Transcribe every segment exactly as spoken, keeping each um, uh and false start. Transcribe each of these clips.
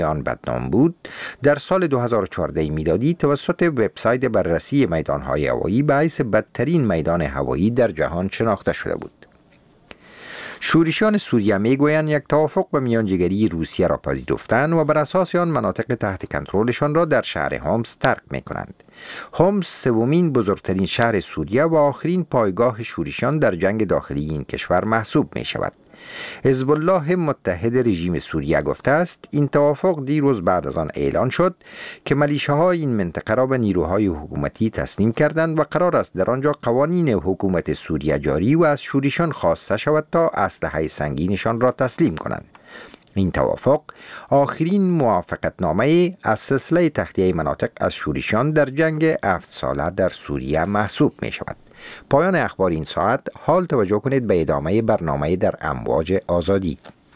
آن بدنام بود، در سال دو هزار و چهارده میلادی توسط وبسایت بررسی میدان‌های هوایی به حیث بدترین میدان هوایی در جهان شناخته شده بود. شورشیان سوریه میگویند یک توافق به میانجیگری روسیه را پذیرفتند و بر اساس آن مناطق تحت کنترلشان را در شهر هومس ترک میکنند. هومس سومین بزرگترین شهر سوریه و آخرین پایگاه شورشیان در جنگ داخلی این کشور محسوب می شود. حزب الله متحد رژیم سوریه گفته است این توافق دیروز بعد از آن اعلان شد که ملیشه‌های این منطقه را به نیروهای حکومتی تسلیم کردند و قرار است در آنجا قوانین حکومت سوریه جاری و از شورشیان خواسته شود تا اسلحه سنگینشان را تسلیم کنند. این توافق آخرین موافقتنامه از سلسله تخلیه مناطق از شورشیان در جنگ هفت ساله در سوریه محسوب می شود. پایان اخبار این ساعت. حال توجه کنید به ادامه برنامه در امواج آزادی.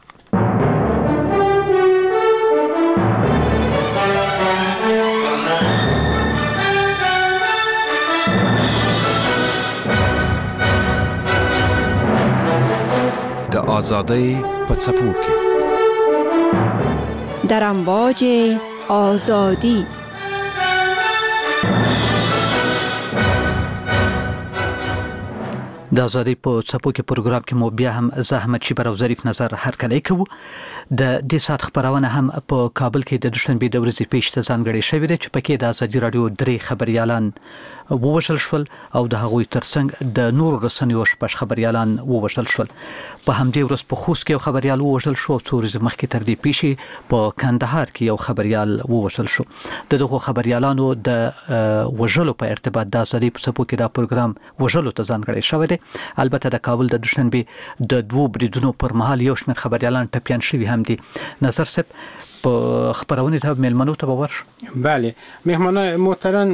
د آزادی په څپو کې در امواج آزادی. د آزادی په څپو کې پروګرام کې مو بیا هم زحمت شیبر او ظریف نظر هرکلی کوو. د دې سات خبرونه هم په کابل کې د دوشنبه د ورځې پیشته ځانګړې شوې ده چې پکې د آزادي رادیو درې خبريالان ووژل شول او د هغوی ترڅنګ د نور رسنیو شپږ خبريالان ووژل شول. په همدې ورځ په خوست کې یو خبريال ووژل شو، څو ورځې مخکې تر دې پیښې په کندهار کې یو خبريال ووژل شو. د دغو خبريالانو د وژلو په ارتباط د آزادي په څپو کې دا پروګرام وژلو ته ځانګړې شوی دی. البته د کابل د دوشنبه د دوو بریدونو پر مهال یو شمېر خبريالان ټپيان شوي هم دي. نظر صاحب په خبرونه ته ملمنو ته باور. بله، مهمانان محترم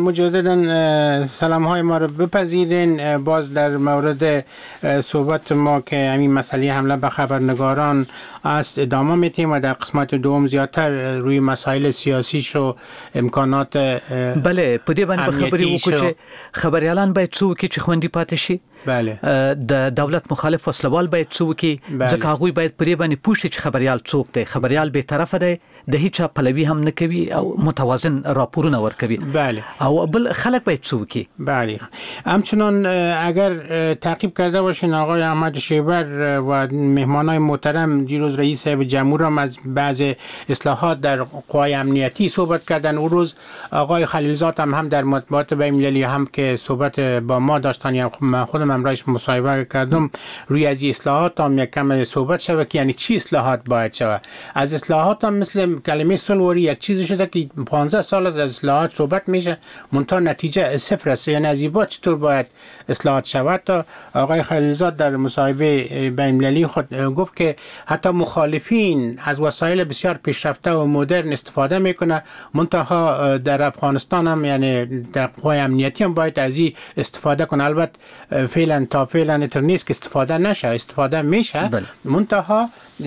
مجددا سلام های ما رو بپذیرین. باز در مورد صحبت ما که همین مسئله حمله به خبرنگاران است ادامه میتیم و در قسمت دوم زیادتر روی مسائل سیاسی شو امکانات بله په دې باندې خبري وکړو چې خبريالان باید څوک چې خوندي پاتې شي. بله د دولت مخالف وسلوال باید څوک ځکه هغه باید پرې باندې پوښتنه چې خبريال څوک دی. خبريال به طرف دی، د هیڅ پلوي هم نه کوي او متوازن راپورونه ورکوي. بله. او بل خلک باید څوک. بله. همچنان اگر تعقیب کرده باشین آقای احمد شیبر و مهمانای محترم دیروز رئیس جمهور هم از بعض اصلاحات در قوای امنیتی صحبت کردن. اون روز آقای خلیلزاد هم هم در مطبوعات بین‌المللی هم که صحبت با ما داشتن، یا من خودم امروز مصاحبه کردم روی از اصلاحات هم یک کم صحبت شود که یعنی چی اصلاحات باید شود. از اصلاحات هم مثل کلمه سلوری یک چیزی شده که پانزده سال از اصلاحات صحبت میشه منتها نتیجه صفر است. یعنی از این چطور باید اصلاحات شود؟ تا آقای خلیلزاد در مصاحبه بین‌المللی خود گفت که حتی مخالفین از وسایل بسیار پیشرفته و مدرن استفاده میکنه، منتها در افغانستان هم یعنی در قوای امنیتی هم باید از این استفاده کنه. البته فعلا تا فعلا اتر نیست که استفاده نشه، استفاده میشه منتها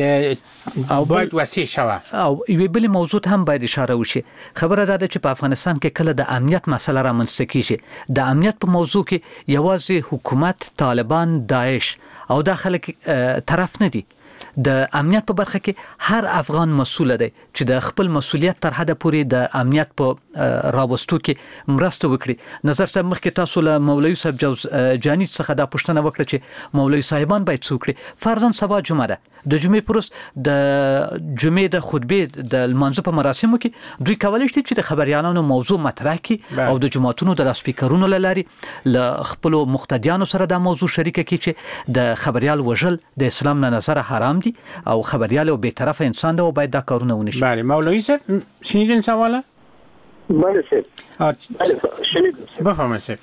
باید وسیع شود. او یوه بل موضوع هم باید اشاره وشي. خبره ده چې په افغانستان کې کله د امنیت مسله را منځته کیږي، د امنیت په موضوع کې یوازې حکومت، طالبان، داعش او دا خلک طرف نه دي. د امنیت په برخه کې هر افغان مسؤل دی چې د خپل مسؤلیت تر حد پورې د امنیت په راوستو کې مرسته وکړي. نظر صاحب مخکې تاسو له مولوي صاحب جانی څخه دا پوښتنه وکړه چې مولوي صاحبان باید څه وکړي. فرضاً سبا جمعه ده، د جمعې پروس د جمعې د خطبې د لمانځه په مراسمو کې دوی کولی شي چې د خبريالانو موضوع مطرح کړي او د جماعتونو د لاسپیکرونو له لارې له خپلو مقتدیانو سره دا موضوع شریکه کړي چې د خبريال وژل د اسلام نه نظر حرام دي او خبريال او بی‌طرف انسان ده و باید دا کارونه ونشي. بله مولوی صاحب شنیدین سواله؟ بله صاحب. بله شنیدم. بفرمایید صاحب.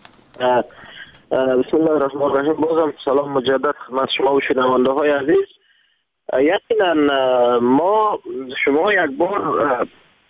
بسم الله الرحمن الرحیم. بازم سلام مجدد خدمت شما و شنونده های عزیز. یقینا ما شما یک بار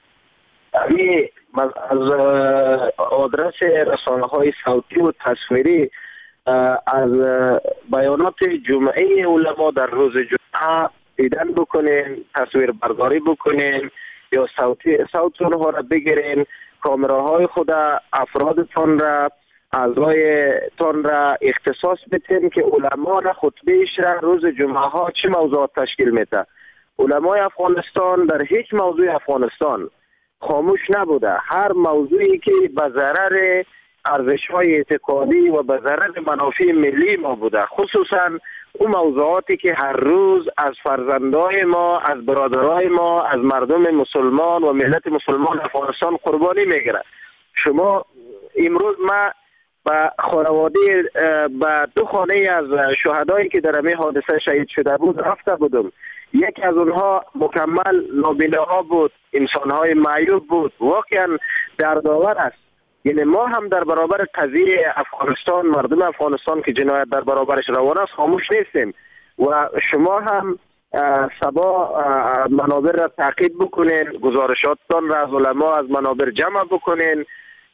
از آدرس رسانه های صوتی و تصویری از بیانات جمعه علما در روز جمعه دیدن بکنین، تصویر برداری بکنین یا صوتی صوت اونها را بگیرین، کامراهای خود افرادتان را اعضایتان را اختصاص بدین که علما را خطبهش را روز جمعه ها چه موضوعات تشکیل میده. علمای افغانستان در هیچ موضوع افغانستان خاموش نبوده. هر موضوعی که به ضرر ارزش‌های اعتقادی و به ضرر منافع ملی ما بوده، خصوصا اون موضوعاتی که هر روز از فرزندای ما، از برادرای ما، از مردم مسلمان و ملت مسلمان افغانستان قربانی میگیره. شما امروز ما با خانواده با دو خانه از شهدایی که در همین حادثه شهید شده بود رفته بودم. یکی از اونها مکمل نابیناها بود، انسانهای معیوب بود. واقعا دردآور است. یعنی ما هم در برابر قضیه افغانستان، مردم افغانستان که جنایت در برابرش روان است خاموش نیستیم و شما هم سبا منابر را تعقیب بکنین، گزارشاتتان را از علما از منابر جمع بکنین.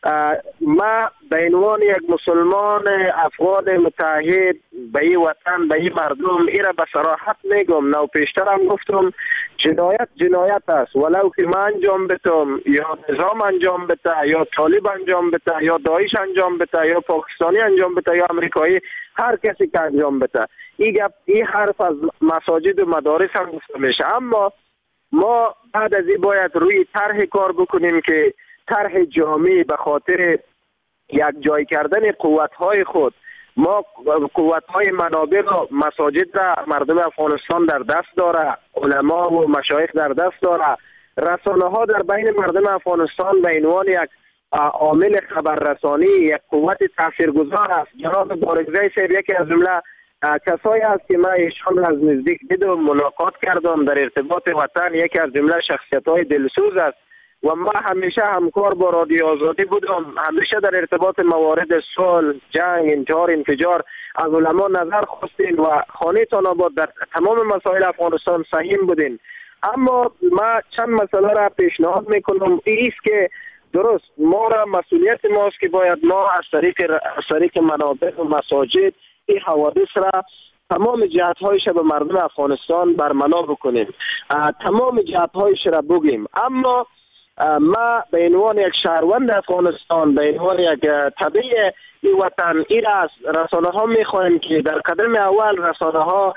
ما به عنوان یک مسلمان افغان متحد به این وطن، به این مردم، این را به صراحت میگم، نو پیشتر هم گفتم جنایت جنایت است، ولو که من انجام بتم یا نظام انجام بده یا طالب انجام بده یا داعش انجام بده یا پاکستانی انجام بده یا امریکایی، هر کسی که انجام بده. این گپ، این حرف از مساجد و مدارس هم گفته میشه. اما ما بعد از این باید روی طرح کار بکنیم که طرح جامعی به خاطر یک جای کردن قوت‌های خود. ما قوت‌های منابع و مساجد را مردم افغانستان در دست داره، علما و مشایخ در دست داره، رسانه‌ها در بین مردم افغانستان به عنوان یک عامل خبررسانی یک قوت تاثیرگذار است. جناب بارگزای صاحب یکی از جمله کسایی است که من ایشان را از نزدیک دیدم، ملاقات کردم، در ارتباط وطن یکی از جمله شخصیت‌های دلسوز است و ما همیشه همکار با رادیو آزادی بودم. همیشه در ارتباط موارد صلح، جنگ، انتحار، انفجار از علما نظر خواستین و خانه‌تان آباد در تمام مسائل افغانستان سهیم بودین. اما ما چند مسئله را پیشنهاد میکنم. این است که درست ما را مسئولیت ماست که باید ما از طریق از طریق منابع و مساجد این حوادث را تمام جهت‌هایش به مردم افغانستان برملا بکنیم، تمام جهت‌هایش را بگیم. اما ما به عنوان یک شهروند افغانستان، به عنوان یک تبع این وطن، این از رسانه ها میخواهیم که در قدم اول رسانه ها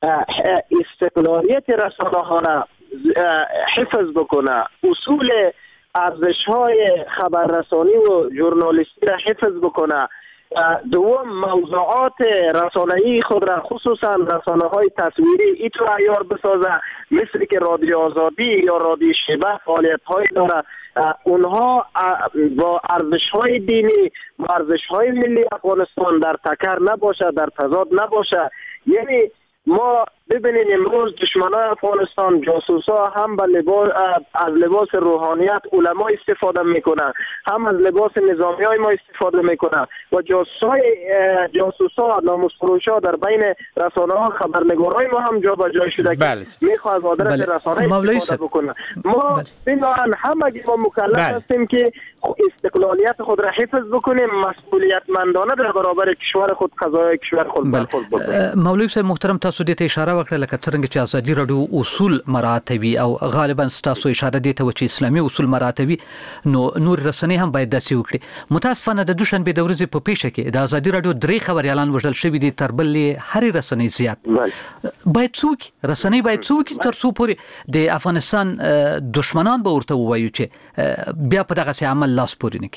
استقلالیت رسانه ها را حفظ بکنه، اصول ارزش های خبررسانی و ژورنالیستی را حفظ بکنه. دوم، موضوعات رسانه‌ای خود را خصوصا رسانه‌های تصویری ای تو عیار بسازه، مثل که رادیو آزادی یا رادیو شبه فعالیت‌های داره. اونها با ارزش‌های دینی و ارزش‌های ملی افغانستان در تکر نباشه، در تضاد نباشه. یعنی ما ببینید امروز دشمنان افغانستان، جاسوسا هم به لباس از لباس روحانیت علما استفاده میکنن، هم از لباس نظامی های ما استفاده میکنن و جاسوسای جاسوسا ناموس‌فروشا در بین رسانه ها خبرنگارای ما هم جا به جای شده که میخواد از آدرس بله. رسانه استفاده بکنه. ما بنابراین همگی ما مکلف هستیم که استقلالیت خود را حفظ بکنیم، مسئولیتمندانه در برابر کشور خود، قضایای کشور خود برخورد بکنیم. مولوی صاحب محترم، تاسو دې ته اشاره وکړه لکه څنګه چې ازادي راډیو اصول مراعاتوي او غالبا تاسو اشاره دې ته و چې اسلامي اصول مراعاتوي، نو نور رسنۍ هم باید داسې وکړي. متاسفانه د دوشنبه د ورځې په پیښه کې د ازادي راډیو درې خبريالان وژل شوي دي، تر بلې هرې رسنۍ زیات. باید څوک رسنۍ باید څوک تر څو پورې د افغانستان دشمنان به ورته ووایو چې بیا په دغه عمل لاس پورې نه کړي.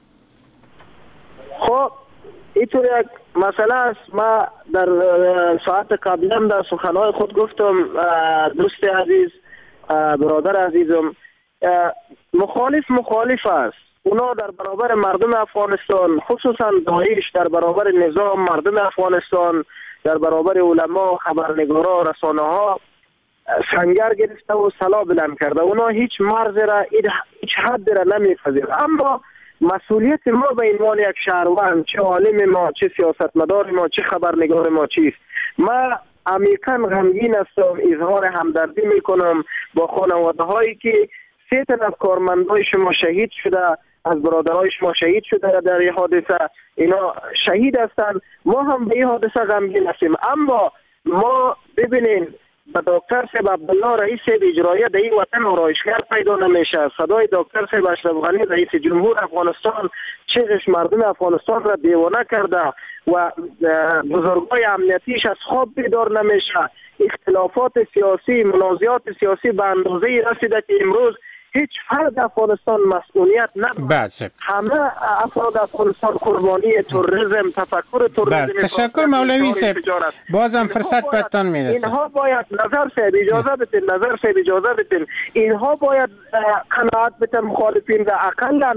خب اینطور یک مسئله است. ما در ساعت قبلی هم در سخنهای خود گفتم، دوست عزیز، برادر عزیزم، مخالف مخالف است. اونا در برابر مردم افغانستان، خصوصا داعش در برابر نظام مردم افغانستان، در برابر علما، خبرنگارا، رسانه ها سنگر گرفته و سلا بلند کرده. اونا هیچ مرز را، هیچ حد را نمیپذیرند. اما مسئولیت ما به عنوان یک شهروند، چه عالم ما، چه سیاستمدار ما، چه خبرنگار ما چیست؟ ما عمیقاً غمگین هستم، اظهار همدردی میکنم با خانواده هایی که سه تن از کارمندای شما شهید شده، از برادرای شما شهید شده در این حادثه. اینا شهید هستند. ما هم به این حادثه غمگین هستیم. اما ما ببینین با دکتر صاحب عبدالله رئیس اجرایی در این وطن آرایشگر پیدا نمیشه. صدای دکتر صاحب اشرف غنی رئیس جمهور افغانستان چیزش مردم افغانستان را دیوانه کرده و بزرگای امنیتیش از خواب بیدار نمیشه. اختلافات سیاسی، منازعات سیاسی به اندازه رسیده که امروز هیچ فرد افغانستان مسئولیت ندارد. همه افراد افغانستان قربانی تروریسم، تفکر تروریسم. تشکر مولوی صاحب. بازم فرصت بهتون میرسه. اینها باید نظر صاحب اجازه بدین، نظر صاحب اجازه بدین. اینها باید قناعت بدن مخالفین را اقلا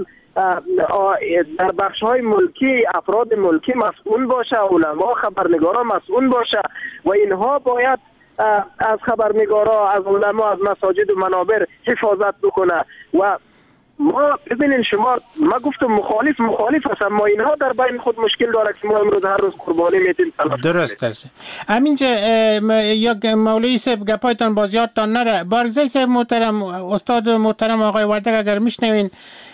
در بخش های ملکی افراد ملکی مسئول باشه، علما خبرنگاران مسئول باشه و اینها باید از خبرنگارا، از علما، از مساجد و منابر حفاظت بکنه. و ما ببینین شما، ما گفتم مخالف مخالف هستم، ما اینها در بین خود مشکل داره که ما امروز هر روز قربانی میتیم. درست است. همینجا یک مولوی صاحب گپایتان باز یادتان نره. بارگزای صاحب محترم، استاد محترم آقای وردک اگر میشنوین،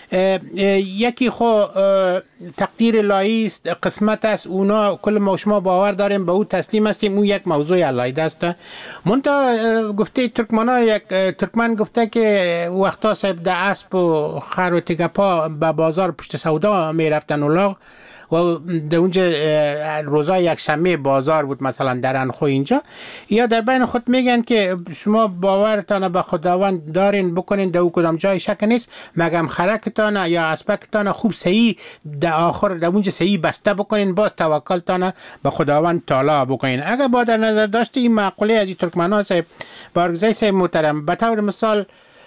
یکی خو تقدیر الهی است، قسمت است، اونا کل ما شما باور داریم به او تسلیم هستیم، اون یک موضوع علایده است. منتها گفته ترکمنا، یک ترکمن گفته که وقتا صاحب ده اسب و خر و تگپا به بازار پشت سودا می رفتن اولاغ و در اونجا روزای یک شنبه بازار بود مثلا در انخو اینجا، یا در بین خود میگن که شما باورتان به خداوند دارین بکنین در او کدام جای شک نیست، مگم خرکتان یا اسبکتان خوب صحیح در آخر در اونجا صحیح بسته بکنین، باز توکلتان به خداوند تعالی بکنین. اگر با در نظر داشته این معقوله از ترکمنان صاحب، بارگزای صاحب محترم، به طور مثال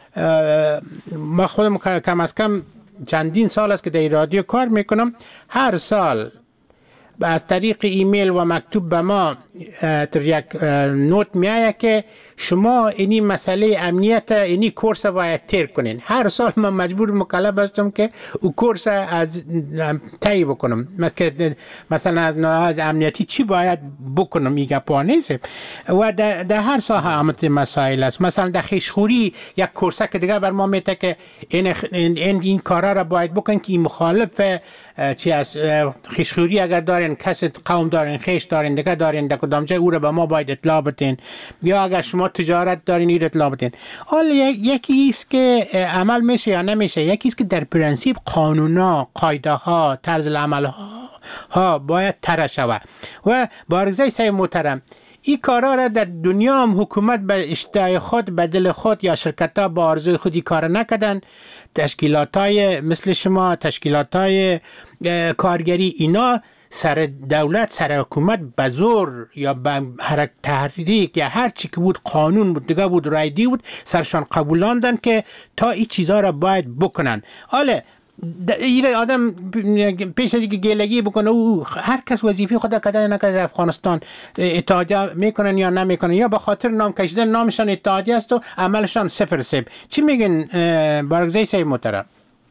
ما خودم کم از کم چندین سال است که در رادیو کار میکنم، هر سال از طریق ایمیل و مکتوب به ما یک نوت میایه که شما اینی مسئله امنیت اینی کورس باید تیر کنین. هر سال من مجبور مکلف هستم که او کورس از طی بکنم، مثلا از نواز امنیتی چی باید بکنم میگه پانیزه و در هر ساحه همت مسائل است. مثلا در خیشخوری یک کورس که دیگه بر ما میته که این این, این کارا را باید بکن که این مخالف چی از خیشخوری اگر دارین، کسی قوم دارین، خیش دارین، دیگه دارین، در کدام جای او را به ما باید اطلاع بدین، یا اگر شما تجارت دارین این اطلاع بدین. حالا یکی است که عمل میشه یا نمیشه، یکی است که در پرنسیپ قانونا، قاعده ها، طرز العمل ها باید طرح شود. و بارگزای صاحب محترم، این کارا را در دنیا هم حکومت به اشتهای خود، به دل خود یا شرکت ها با آرزوی خودی کار نکردن. تشکیلات های مثل شما، تشکیلات های کارگری، اینا سر دولت، سر حکومت به زور یا به حرکت تحریک یا هر چی که بود، قانون بود دیگه بود، رایدی بود، سرشان قبولاندن که تا این چیزها را باید بکنن. حالا این آدم پیش از اینکه گلگی بکنه، او هر کس وظیفه خود کده نکده افغانستان اتحادیه میکنن یا نمیکنن، یا به خاطر نام کشیدن نامشان اتحادیه است و عملشان صفر صفر. چی میگن بارگزای صاحب محترم؟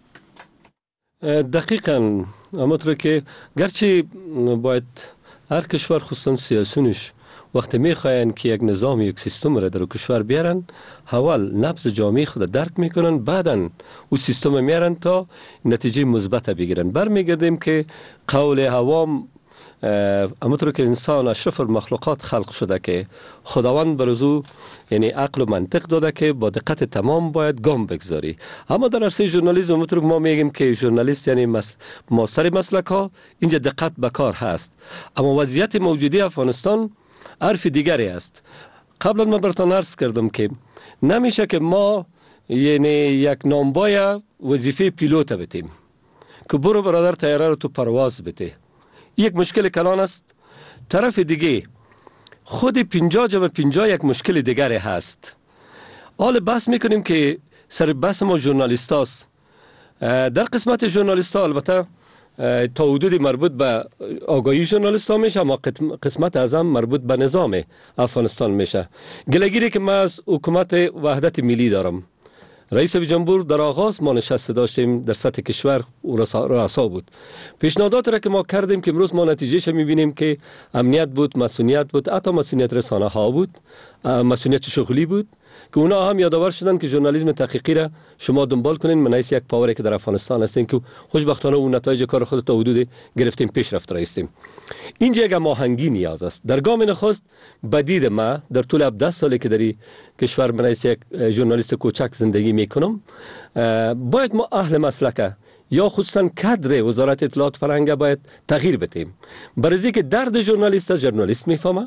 دقیقاً همونطور که گرچه باید هر کشور خصوصا سیاسیونش وقتی میخواین که یک نظام، یک سیستم را در کشور بیارن، اول نبض جامعه خود درک میکنن، بعدن او سیستم میارن تا نتیجه مثبت بگیرن. برمیگردیم که قول عوام، همونطور که انسان اشرف المخلوقات خلق شده که خداوند برزو یعنی عقل و منطق داده که با دقت تمام باید گام بگذاری. اما در عرصه ژورنالیسم همونطور ما میگیم که ژورنالیست یعنی مس... ماستر مسلک ها، اینجا دقت به کار هست. اما وضعیت موجودی افغانستان حرف دیگری است. قبلا من براتون عرض کردم که نمیشه که ما یعنی یک نامبای وظیفه پیلوت بتیم که برو برادر طیاره رو تو پرواز بده. یک مشکل کلان است. طرف دیگه خود پنجاه جمع پنجاه یک مشکل دیگری هست. حال بحث میکنیم که سر بحث ما ژورنالیست هاست. در قسمت ژورنالیست ها البته تا حدود مربوط به آگاهی ژورنالیست ها میشه، اما قسمت اعظم مربوط به نظام افغانستان میشه. گلگیری که من از حکومت وحدت ملی دارم، رئیس جمهور در آغاز ما نشسته داشتیم در سطح کشور و رؤسا بود، پیشنهادات را که ما کردیم که امروز ما نتیجهش میبینیم که امنیت بود، مسئولیت بود، حتی مسئولیت رسانه ها بود، مسئولیت شغلی بود که اونا هم یادآور شدن که ژورنالیسم تحقیقی را شما دنبال کنین. من از یک پاوری که در افغانستان هستیم که خوشبختانه اون نتایج کار خود تا حدود گرفتیم، پیشرفت رایستیم. اینجا یک هماهنگی نیاز است. در گام نخست بدید ما در طول هفده سالی که در کشور من از یک ژورنالیست کوچک زندگی میکنم، باید ما اهل مسلک یا خصوصا کادر وزارت اطلاعات فرهنگ باید تغییر بدیم. برای اینکه درد ژورنالیست از ژورنالیست میفهمه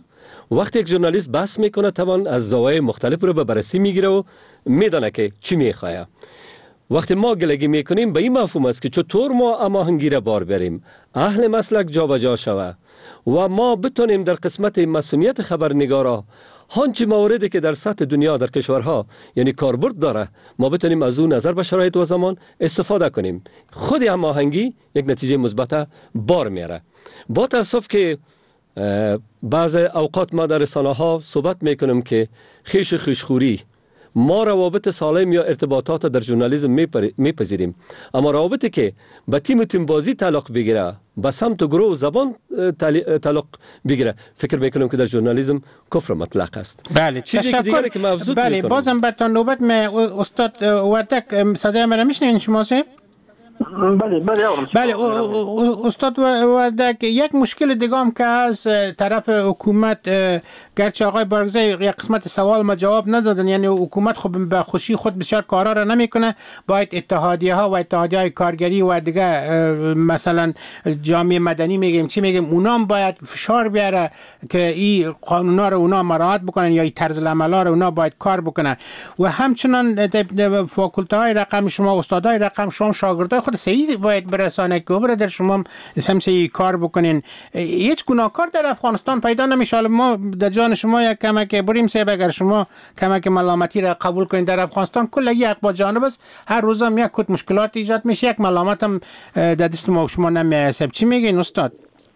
وقتی یک ژورنالیست بحث میکنه طبعا از زوایای مختلف رو به بررسی میگیره و میدونه که چی میخواه. وقتی ما گلگی میکنیم به این مفهوم است که چطور ما هماهنگی را بار بریم، اهل مسلک جابجا شوه و ما بتونیم در قسمت مسئولیت خبرنگارا هنچی مواردی که در سطح دنیا در کشورها یعنی کاربرد داره ما بتونیم از اون نظر به شرایط و زمان استفاده کنیم. خود هماهنگی یک نتیجه مثبت بار میاره. با تاسف که بعض اوقات ما در رسانه ها صحبت میکنیم که خیش خوشخوری ما روابط سالم یا ارتباطات در ژورنالیسم میپذیریم، اما روابطی که به تیم تیم بازی تعلق بگیره، به سمت و گروه و زبان تعلق بگیره، فکر میکنم که در ژورنالیسم کفر مطلق است. بله تشکر. که مبسوط بله میکنم. بازم برتان نوبت می استاد وردک صدای من میشنین شما سه؟ بله بله بله استاد وردک، یک مشکل دیگه هم که از طرف حکومت، گرچه آقای بارگزای یک قسمت سوال ما جواب ندادن، یعنی حکومت خب به خوشی خود بسیار کارا را نمیکنه، باید اتحادیه ها و اتحادیه های کارگری و دیگه مثلا جامعه مدنی میگیم چی میگیم، اونا هم باید فشار بیاره که این قانونا رو اونا مراعات بکنن یا این طرز العمل رو اونا باید کار بکنن. و همچنان فاکولته های رقم شما، استادای رقم شما، شاگردای خود صحیح باید برسانه که برادر شما همسه کار بکنین. هیچ گناهکار در افغانستان پیدا نمیشه. ما در جان شما یک کمک بریم سه، اگر شما کمک ملامتی را قبول کنین در افغانستان کل یک با جانب است، هر روز هم یک کت مشکلات ایجاد میشه، یک ملامت هم در دست ما و شما نمیاسب. چی میگین استاد؟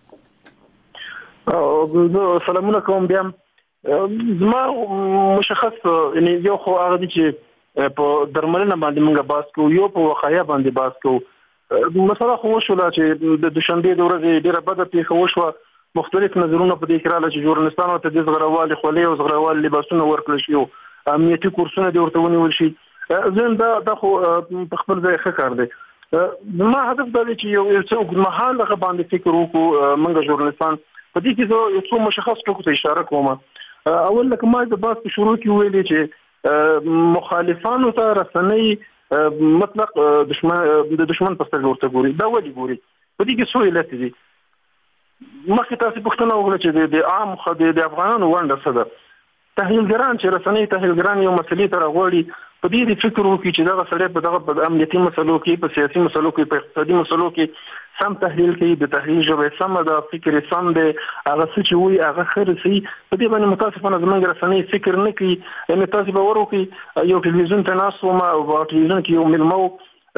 سلامونه کوم. بیا ما مشخص یعنی یو خو هغه دي چې په درملنه باندې موږ باس کوو، یو په وقایه باندې باس کوو. مثلا خو وشوله چې د دوشنبې د ورځې ډیره بده پیښه وشوه، مختلف نظرونه په دې کې راغله چې ژورنالستانو ته د زغروالي خولۍ او زغروالي لباسونه ورکړل شي او امنیتي کورسونه دې ورته ونیول شي. ځین دا د خو په خپل ځای ښه کار دی. ما هدف دا دی چې یو څه اوږدمهاله هغه باندې فکر وکړو موږ ژورنالستان. په دې کې زه یو څو مشخص ټکو ته اشاره کوم. اول لکه ما د بحث په شروع کې ویلي چې مخالفانو ته رسنۍ مطلق دشمن د دشمن په سترګه ورته ګوري. دا ولې ګوري؟ په دې کې څو علت دي. مخکې تاسو پوښتنه وکړه چې د عام خلکو د افغانانو ونډه څه ده. تحلیلګران چې رسنۍ تحلیلګران یو مسلې ته راغوري، په دې فکر وکړي چې دغه سړی په دغه امنیتي مسلو کې، په سیاسي مسلو کې، په اقتصادي مسلو کې سم تحلیل کوي، د تحلیل ژبه سم ده، فکر سم دی، هغه څه چې وایي هغه ښه رسي. په دې باندې متاسفانه زموږ رسنۍ فکر نه کوي. یعنې تاسو به وروکړئ یو ټلویزیون ته ناست وم او په ټلویزیون کې یو میلمه و،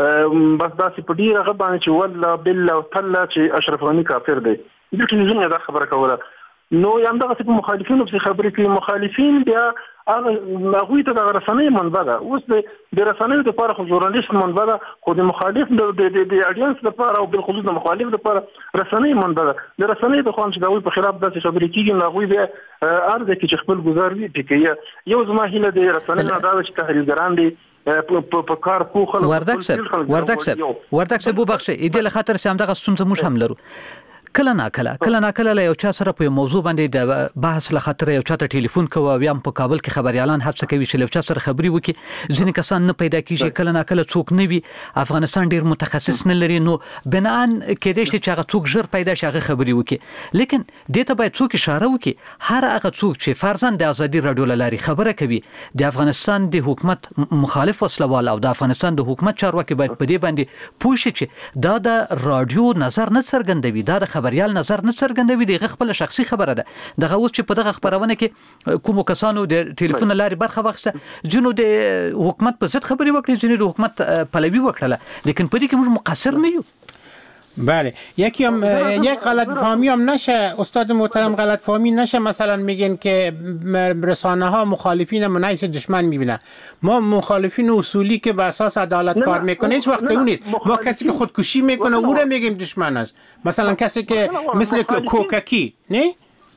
بس داسې په ډېر هغه باندې چې والله بالله او تله چې اشرف غني کافر دی، د ټلویزیون نه دا خبره کوله. نو یم دغسې په مخالفینو پسې خبرې کوي. مخالفین بیا هغه هغوی ته دغه رسنۍ منبع ده. اوس د رسنیو دپاره خو ژورنالیست منبع ده، خو د مخالف د اډینس دپاره او بالخصوص د مخالف دپاره رسنۍ منبع ده. د رسنۍ د خوا چې د هغوی په خلاف داسې خبرې کېږي نو هغوی بیا هر ځای کې چې خپل ګزار وي پرې کوي. یو زما هیله د رسنۍ نه دا ده چې تحلیلګران دي په کار پوه خلک. وردک صاحب وردک صاحب وردک صاحب وبخښئ، دې له خاطر چې همدغه ستونزه موږ هم لرو. کله نا کله کله نا کله له یو چا سره په موضوع باندې د بحث له خاطر یو چا ته ټلیفون کوو او یا په کابل کې خبريالان هڅه کوي چې له چا سره خبري وکړي. ځینې کسان نه پیدا کیږي، کله نا کله څوک نه وي. افغانستان ډیر متخصص نه لري، نو بنان کېدای شي چې هغه څوک ژر پیدا شي هغه خبري وکړي. لیکن دې ته باید څوک اشاره وکړي، هر هغه څوک چې فرضاً د ازادي رادیو لاري خبره کوي، د افغانستان د حکومت مخالف وسلوال او د افغانستان د حکومت چارواکي باید په دې باندې پوه شي چې دا د رادیو نظر نه څرګندوي، دا د خبريال نظر نه څرګندوي، دغه خپل شخصي خبره ده. دغه اوس چې په دغه خبرونه کې کوم کسانو د ټلیفون لاري برخه واخیسته، جنو د حکومت په ضد خبري وکړي، جنو د حکومت پلوي وکړه، لیکن په دې کې موږ مقصر نه یو. بله یکی هم یک غلط فهمی هم نشه استاد محترم، غلط فهمی نشه. مثلا میگن که رسانه ها مخالفین منعیس دشمن میبینن. ما مخالفین اصولی که به اساس عدالت کار میکنه هیچ وقت اون نیست. ما کسی که خودکشی میکنه او رو میگیم دشمن است. مثلا کسی که مثل کوککی نه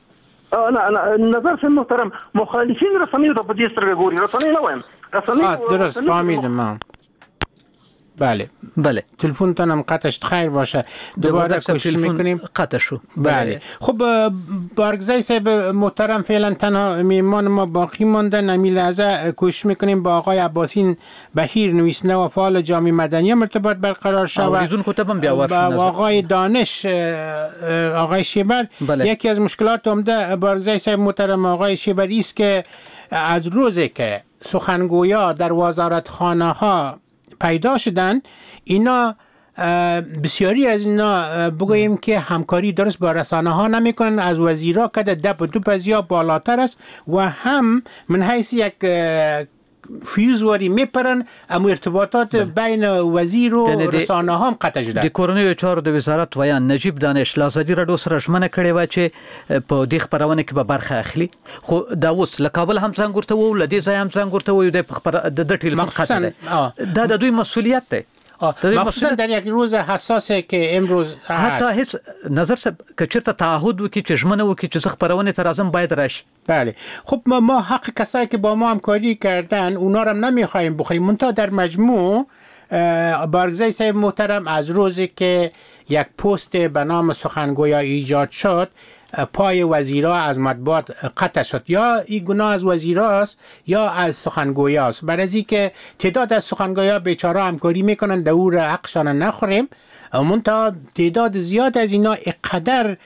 نه نه نظر سم محترم، مخالفین رسانه ته په دې سترګه ګوري، رسانه نه وایم، رسانه درست فهمیدم. بله بله تلفنتان هم قطعش خیر باشه دوباره کوشش میکنیم قطع شو. بله خب بارگزای صاحب محترم فعلا تنها میمان ما باقی ماندن. امی لحظه کوشش میکنیم با آقای عباسین بهیر نویسنده و فعال جامعه مدنی ارتباط برقرار شود و آقای دانش آقای شیبر. بله. یکی از مشکلات عمده بارگزای صاحب محترم آقای شیبری است که از روزی که سخنگویا در وزارتخانه ها پیدا شدن اینا بسیاری از اینا بگوییم که همکاری درست با رسانه ها نمی کنن. از وزیرا که دپ و دوپ از یا بالاتر است و هم من حیث یک فیوزواری میپرن اما ارتباطات بین وزیر و رسانه ها هم قطع شده. د کورنیو چارو د وزارت ویان نجیب دانش لازدی راډیو سره ژمنه کړې و چې په دې خبرونه کې به برخه اخلي، خو دا اوس له کابل هم څنګه ورته وو، له دې ځای هم څنګه ورته وو، د خبر د ټلیفون قطع ده. دا د دوی مسؤلیت ده. مخصوصا در یک روز حساسه که امروز حتی هیڅ نظر سب که چرته تعهد وکړي چې ژمنه وکړي چې خبرونه تر ازم باید راشي. بله خب ما, ما حق کسایی که با ما همکاری کردن اونا رو هم نمیخوایم بخوریم. منتها در مجموع بارگزای صاحب محترم از روزی که یک پست به نام سخنگویا ایجاد شد پای وزیرا از مطبوعات قطع شد. یا این گناه از وزیراست یا از سخنگویاست. برای از اینکه تعداد از سخنگویا بیچاره همکاری میکنن دور حقشان نخوریم، منتها تعداد زیاد از اینا اقدر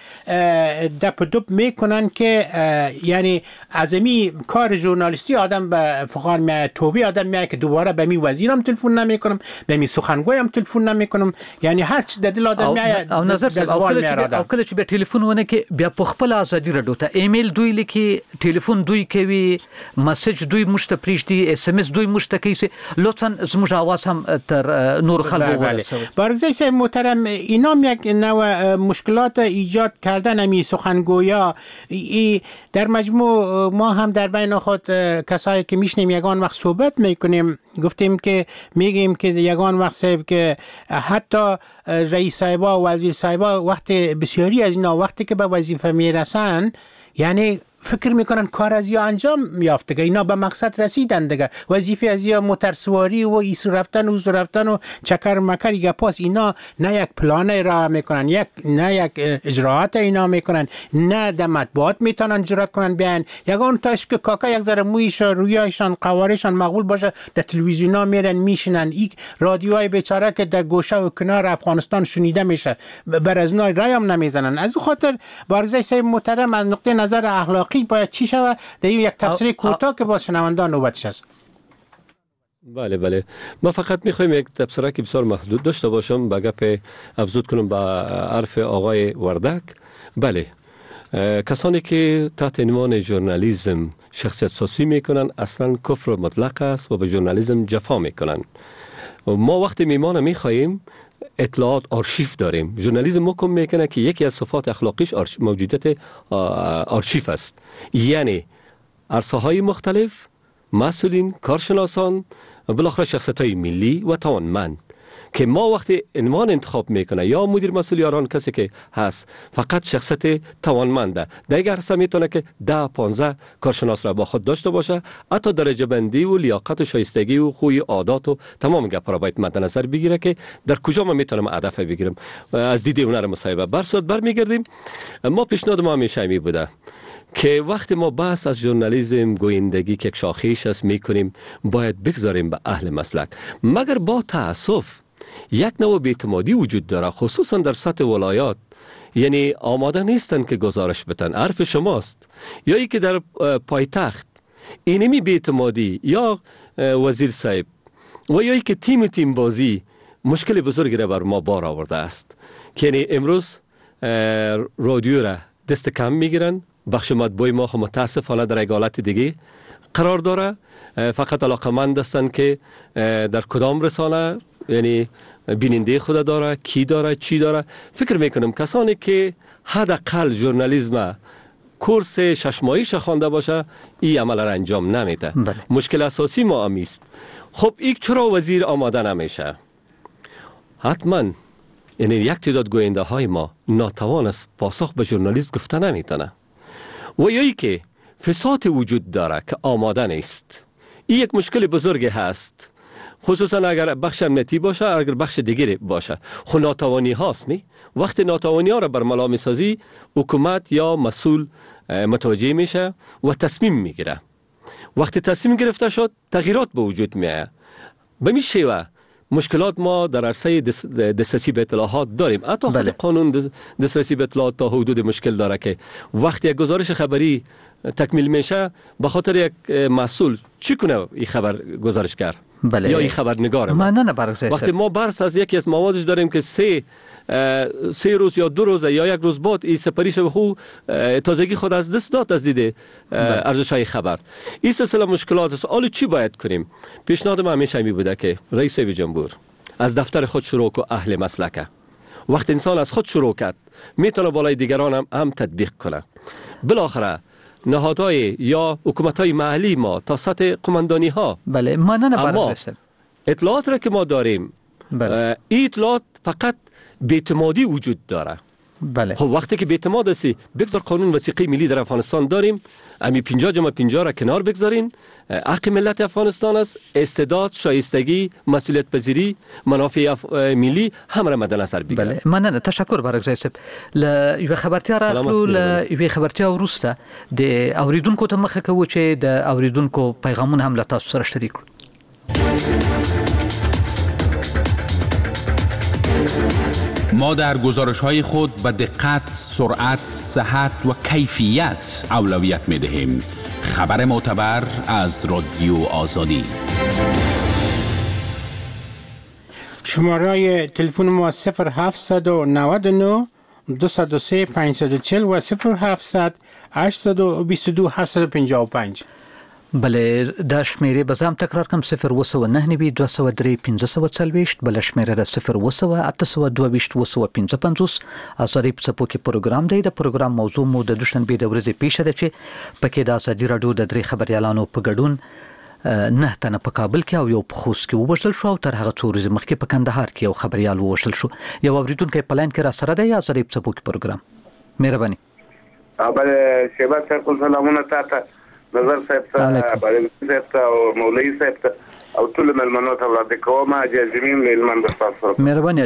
دپ دپ میکنن که یعنی ازمی کار ژورنالیستی آدم به فقار میاد توبه آدم میاد که دوباره به می وزیرم تلفن نمیکنم، به می سخنگویم تلفن نمیکنم، یعنی هر چی د دل آدم میاد او نظر سره او کله او کله چې به ټلیفون ونه کې بیا په خپل ازادي رډو ته ایمیل دوی لیکي، ټلیفون دوی کوي، میسج دوی مشته پریشتي، اس ام اس دوی مشته کوي. لطفا زموږ आवाज هم تر نور خلکو ورسوي. بارگزای صاحب محترم اینا یک نوع مشکلات ایجاد کردن امی سخنگویا. ای در مجموع ما هم در بین خود کسایی که میشنیم یگان وقت صحبت میکنیم گفتیم که میگیم که یگان وقت صاحب که حتی رئیس صاحبا و وزیر صاحبا وقت بسیاری از اینا وقتی که به وظیفه میرسن یعنی فکر میکنن کار از یا انجام یافته که اینا به مقصد رسیدن دیگه. وظیفه از یا موترسواری و ایسو رفتن و اوزو رفتن و چکر مکر یا پاس اینا نه یک پلان را میکنن، یک نه یک اجراعات اینا میکنن، نه در مطبوعات میتونن جرات کنن بیان. یگان تاش که کاکا یک ذره مویش رویایشان قوارشان مقبول باشه در تلویزیونا میرن میشنن. این رادیوهای بیچاره که در گوشه و کنار افغانستان شنیده میشه بر از نای رایم نمیزنن. از اون خاطر بارگزای صاحب محترم از نقطه نظر اخلاقی باید چی شود در این یک تفسیر کوتاه که با شنوندان نوبتش است. بله بله ما فقط میخوایم یک تبصره که بسیار محدود داشته باشم به گپ افزود کنم به حرف آقای وردک. بله کسانی که تحت عنوان ژورنالیسم شخصیت سازی میکنن اصلا کفر مطلق است و به ژورنالیسم جفا میکنن. ما وقتی میمانه میخواهیم اطلاعات آرشیف داریم. ژورنالیسم حکم میکنه که یکی از صفات اخلاقیش موجودیت آرشیف است، یعنی عرصه های مختلف، مسئولین، کارشناسان، بالاخره شخصیت های ملی و توانمند که ما وقتی عنوان انتخاب میکنه یا مدیر مسئول یاران کسی که هست فقط شخصیت توانمنده، دیگر عرصه میتونه که ده پانزده کارشناس را با خود داشته باشه، حتی درجه بندی و لیاقت و شایستگی و خوی عادات و تمام گپا را باید مد نظر بگیره که در کجا ما میتونم هدف بگیرم. از دید هنر مصاحبه برصورت برمیگردیم. ما پیشنهاد ما همیشه می بوده که وقتی ما بحث از ژورنالیسم گویندگی که یک شاخص است میکنیم باید بگذاریم به اهل مسلک. مگر با تاسف یک نوع بی‌اعتمادی وجود داره، خصوصا در سطح ولایات، یعنی آماده نیستن که گزارش بدن. حرف شماست یا ای که در پایتخت اینمی بی‌اعتمادی یا وزیر صاحب و یا ای که تیم تیم بازی مشکل بزرگی را بر ما بار آورده است که یعنی امروز رادیو را دست کم میگیرن. بخش مطبوعی ما متاسفانه در یک حالت دیگه قرار داره، فقط علاقمند هستند که در کدام رسانه یعنی بیننده خود داره، کی داره، چی داره. فکر میکنم کسانی که حداقل ژورنالیسم کورس شش ماهی خوانده باشه این عمل را انجام نمیده. مشکل اساسی ما امیست. خب این چرا وزیر آماده نمیشه؟ حتما یعنی یک تعداد گوینده های ما ناتوان است پاسخ به ژورنالیست گفته نمیتونه و یا ای که فساد وجود داره که آماده نیست. این یک مشکل بزرگ هست خصوصا اگر بخش امنیتی باشه، اگر بخش دیگری باشه. خو ناتوانی هاست نی؟ وقتی ناتوانی ها را بر ملا میسازی، حکومت یا مسئول متوجه میشه و تصمیم میگیره. وقتی تصمیم گرفته شد، تغییرات به وجود میاد. به می شیوه مشکلات ما در عرصه دس دسترسی به اطلاعات داریم. حتی خود بله. قانون دسترسی به اطلاعات تا حدود مشکل داره که وقتی یک گزارش خبری تکمیل میشه، به خاطر یک مسئول چی کنه این خبر گزارشگر بله. یا این خبرنگار ما نه نه وقتی ما برس از یکی از موادش داریم که سه سه روز یا دو روز یا یک روز بعد این سپریش به خو تازگی خود از دست داد از دید ارزش های خبر. این سلسله مشکلات است. حالا چی باید کنیم؟ پیشنهاد من همیشه می بوده که رئیس جمهور از دفتر خود شروع کو اهل مسلکه. وقت انسان از خود شروع کرد، میتونه بالای دیگران هم, هم تطبیق کنه. بالاخره نهادهای یا حکومت‌های محلی ما تا سطح قماندانی ها بله ما نه اما اطلاعات را که ما داریم بله. این اطلاعات فقط بی‌اعتمادی وجود داره. بله. خب وقتی که بی‌اعتماد هستی، بگذار قانون وثیقه ملی در افغانستان داریم، امی پنجاه جمع پنجاه را کنار بگذارین. حق ملت افغانستان است، استعداد، شایستگی، مسئولیت پذیری، منافع ملی هم را مد نظر بگیرید. بله من نه تشکر برک زیب ل یو خبرتیا راخلو ل یو خبرتیا ورسته د اوریدونکو ته مخه کوي چې د اوریدونکو پیغامونه هم له تاسو سره شریک کړو. ما در گزارش‌های خود به دقت، سرعت، صحت و کیفیت اولویت می‌دهیم. خبر معتبر از رادیو آزادی. شماره تلفن ما صفر هفتصد و نود و نه دویست و سه پانصد و چهل و صفر هفتصد هشتصد و بیست و دو هفتصد و پنجاه و پنج. بله دا شمیره بزام تکرار کم صفر و سو نه نوی دو سو دری پینزه سو چلویشت بله شمیره دا صفر و سو اته سو دو بیشت و سو پینزه پنزوس آزادی پسپو که پروگرام دی دا پروگرام موضوع مو دا دوشن بی دا ورزی پیش ده چه پکی دا آزادی رادو دا دری خبریالانو پا گردون نه تنه په کابل کې او یو په خوست کې ووژل شو او تر هغه څو ورځې مخکې په کندهار کې یو خبريال ووژل شو. یو اوریدونکی په لاین کې را سره دی یا زری په سپوک پروګرام. مهرباني. ابل شیبا صاحب سلامونه تاسو نظر صاحب ته باندې صاحب او مولوی صاحب ته او ټول ملمنو ته وړاندې کوم اجازمین ملمن د تاسو. مهرباني.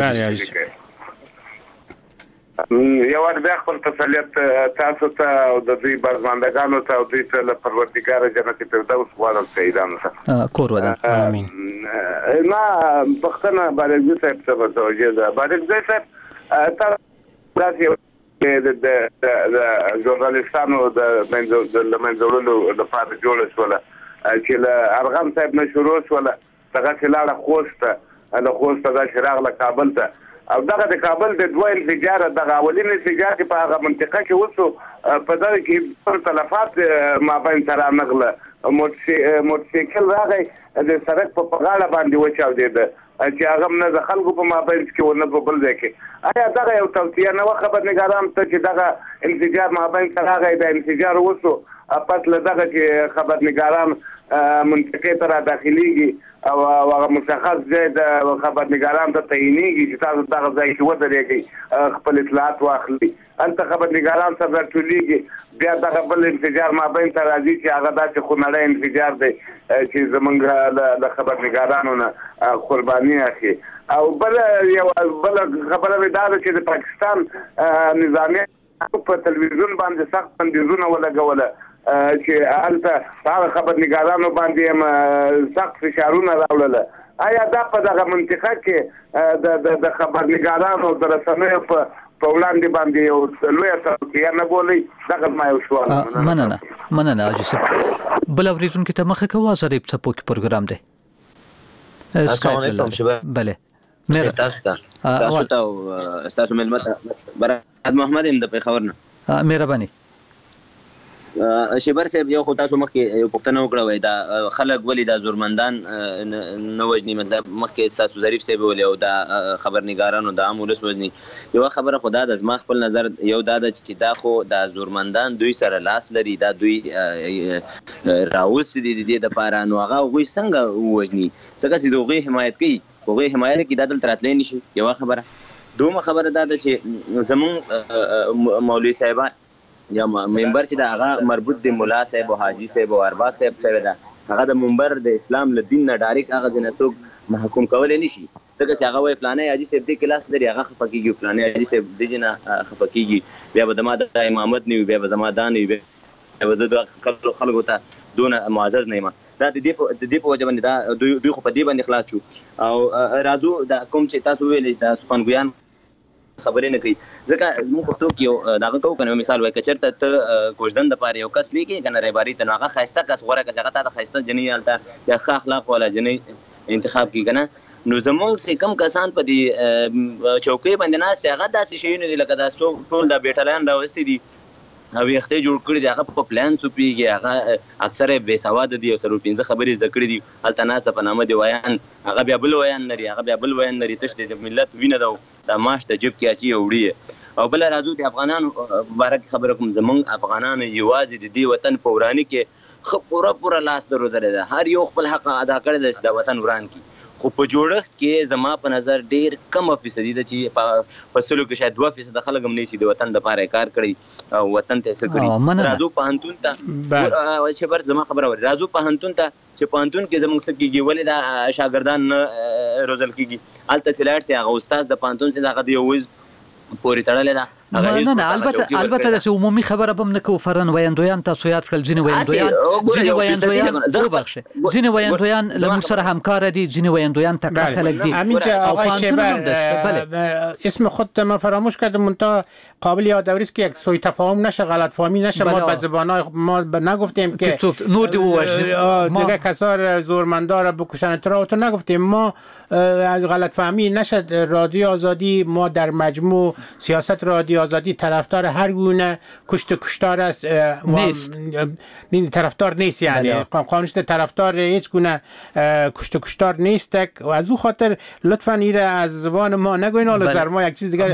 یو ور بیا خپل تسلیت تاسو ته او د دوی بازماندگانو ته او دوی ته له پروردګار جنت فردوس غواړم سیدانو ته کور ودان امين. ما بختنه باندې صاحب ته توجه ده باندې صاحب تاسو د د د ژورنالستانو د منځولو د پاره جوړ شول چې له ارغام صاحب نه شروع شول څنګه چې لاړه خوسته له خوسته د شراغ له کابل ته او دغه د کابل د دوه انفجار د اولین انفجار په هغه منطقه کې وسو په دغه کې تلفات ما بین سره نغله موټرسایکل راغی د سړک په غاړه باندې وچاودېده چې هغه نه د خلکو په مابین کې ونه په بل ځای کې آیا دغه یو توصیه نه و خبرنګاران ته چې دغه انفجار مابین سره راغی د انفجار وسو پس له دغه چې خبرنګاران منطقې ته را داخليږي او هغه مشخص ځای د خبرنګاران ته تعینېږي چې تاسو دغه ځای کې ودرېږئ خپل اطلاعات واخلي هلته خبرنګاران سره راټولېږي بیا دغه بل انفجار مابین ته راځي چې هغه داسې خونړی انفجار دی چې زمونږ د خبرنګارانو نه قرباني اخلي او بل یو بل خبره مې دا ده چې د پاکستان نظامي په تلویزیون باندې سخت بندیزونه ولګوله چې هلته هغه خبرنګارانو باندې سخت فشارونه راوړل. آیا دا په دغه منطقه کې د د خبرنګارانو د رسنیو په په وړاندې باندې یو لوی توصیه نه بولي دغه ما یو سوال مننه مننه اجازه بل اوریدونکو ته مخه کوه زری په سپوک پروګرام دی. السلام علیکم شباب. بله مېر تاسو ته تاسو ته تاسو ملمت براد محمد هم د پیښور نه مهرباني. شیبر صاحب یو خو تاسو مخکې یو پوښتنه وکړه وای دا خلک ولې دا زورمندان نه وجني مطلب مخکې تاسو ظریف صاحب ولې او دا خبرنګارانو د عام ولس وجني یو خبره خدا د زما خپل نظر یو دا چې دا خو دا زورمندان دوی سره لاس لري دا دوی راوست دي د دې لپاره نو هغه غوي څنګه وجني څنګه چې دوی حمایت کوي هغه حمایت کوي دا دلته راتللی نشي. یو خبره دومره خبره دا چې زمون مولوی صاحبان یا منبر چې دا هغه مربوط دی مولا صاحب او حاجی صاحب او ارباب صاحب سره دا هغه د منبر د اسلام له دین نه ډایرک هغه د نتوګ محکوم کول نه شي. ځکه چې هغه وایي فلانه حاجي صاحب دې کلاس لري هغه خفه کېږي، فلانه حاجي صاحب دې نه خفه کېږي، بیا به زما د امامت نه وي، بیا به زما دا نه وي، بیا به زه د خلکو ته دونه معزز نه یم. دا د دې په وجه باندې دا دوی خو په دې باندې خلاص شو. او راځو دا کوم چې تاسو ویل چې د سخنګویان خبرې نه کوي، ځکه موږ پښتو کې یو دغه کوو کنه مثال وایي که چېرته ته کوژدن دپاره یو کس لیکې که نه رهبري ته، نو هغه ښایسته کس غوره کس هغه تا ته ښایسته جنۍ هلته یا ښه اخلاق والا جنۍ انتخاب کړي که نه. نو زموږ چې کوم کسان په دې چوکۍ باندې ناست دي هغه داسې شیونه دي لکه دا ټول دا بیټلیان راوستي دي او ویښته جوړ کړي دي، هغه په پلان سوپېږي، هغه اکثره بې سواده دي او څلور پنځه خبرې زده کړي دي، هلته ناسته په نامه د ویان هغه بیا بل ویان لري، هغه بیا بل ویان لري، تش د ملت وینه ده دا ماش ته جیب کې اچي او وړي. او بله راځو د افغانانو باره کې خبره کوم. زموږ افغانانو یوازې د دې وطن په وراني کې ښه پوره پوره لاس درلودلی ده، هر یو خپل حق ادا کړی ده چې دا وطن وران کړي. خو په جوړښت کې زما په نظر ډېر کمه فیصدي ده چې په سلو کې شاید دوه فیصده خلک هم نه چې د وطن دپاره کار کړی او وطن ته څه کړي. راځو پوهنتون ته شبر زما خبره وایي، راځو پوهنتون ته چې پوهنتون کې زموږ څه کېږي، ولې دا شاګردان نه روزل کېږي. هلته چې لاړ سي هغه استاد د پوهنتون چې هغه د یو حزب پورې تړلې ده. نه نه البته البته د عمومي خبره به نه کوو. فرن ویندویان تاسو یاد کړل، ځینې ویندویان ځینې ویندویان وبخښه ځینې ویندویان له موږ سره همکار دي، ځینې ویندویان تکړه خلک دي. همینجا آقای شیبر اسم خودت ما فراموش کردم، منتها قابل یادآوری است که یک سوء تفاهم نشه، غلط فهمی نشه. ما به زبانای ما نگفتیم که نور دی وجه دیگه کسار زورمندا را بکشن، تو تو نگفتیم. ما از غلط فهمی نشه. رادیو آزادی ما در مجموع سیاست رادیو آزادی طرفدار هر گونه کشت و کشتار است نیست، طرفدار نیست، یعنی قانونش طرفدار هیچ گونه کشت و کشتار نیست و از او خاطر لطفاً ایره از زبان ما نگوین. حالا زر ما یک چیز دیگه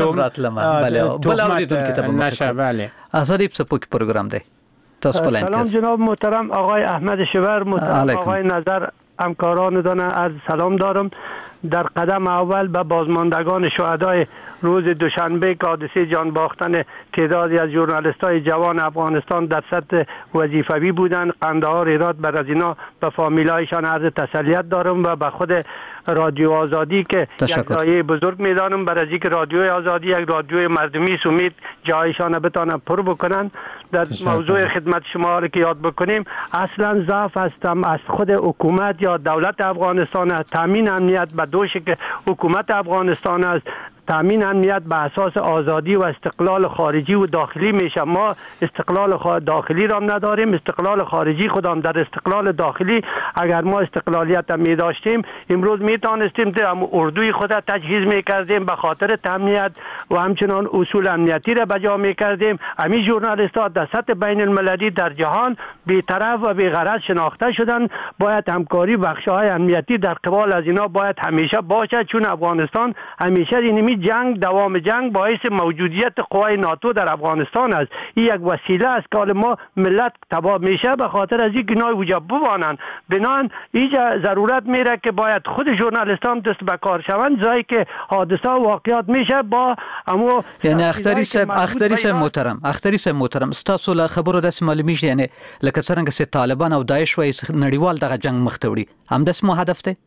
بله بله اوریدون کتاب نشه. بله آزادی پسپوک پروگرام ده. سلام جناب محترم آقای احمد شیبر، محترم آقای نظر، همکاران دانه از سلام دارم. در قدم اول به بازماندگان شهدای روز دوشنبه که حادثه جان باختن تعدادی از ژورنالیست‌های جوان افغانستان در سطح وظیفوی بودند، قندهار ایراد بر از اینا به فامیلایشان عرض تسلیت دارم و به خود رادیو آزادی که یک دایه بزرگ میدانم بر از اینکه رادیو آزادی یک رادیو مردمی سمید جایشان بتانه پر بکنن. در موضوع خدمت شما را که یاد بکنیم، اصلا ضعف هستم از خود حکومت یا دولت افغانستان است. تامین امنیت به دوش که حکومت افغانستان است، تامین امنیت به اساس آزادی و استقلال خارجی و داخلی میشه. ما استقلال داخلی را نداریم، استقلال خارجی خودم. در استقلال داخلی اگر ما استقلالیت می داشتیم امروز می توانستیم اردوی خود تجهیز می کردیم به خاطر تامینیت و همچنان اصول امنیتی را بجا می کردیم. همین ژورنالیست‌ها در سطح بین المللی در جهان بی‌طرف و بی‌غرض شناخته شدن. باید همکاری بخش‌های امنیتی در قبال از اینا باید همیشه باشد، چون افغانستان همیشه اینمی جنگ دوام جنگ باعث موجودیت قوای ناتو در افغانستان است. این یک وسیله است که ما ملت تباه میشه به خاطر از اینکه اینا وجب بوانن. بنان اینجا ضرورت میره که باید خود ژورنالیستان دست به کار شوند، جایی که حادثه و واقعات میشه با امو یعنی اختری صاحب اختری صاحب محترم اختری صاحب محترم تاسو له خبرو داس معلومیږي، یعنی لکه څنګه چې طالبان او داعش وایي نړیوال دغه جنگ مختوړي هم داس مو هدف ده.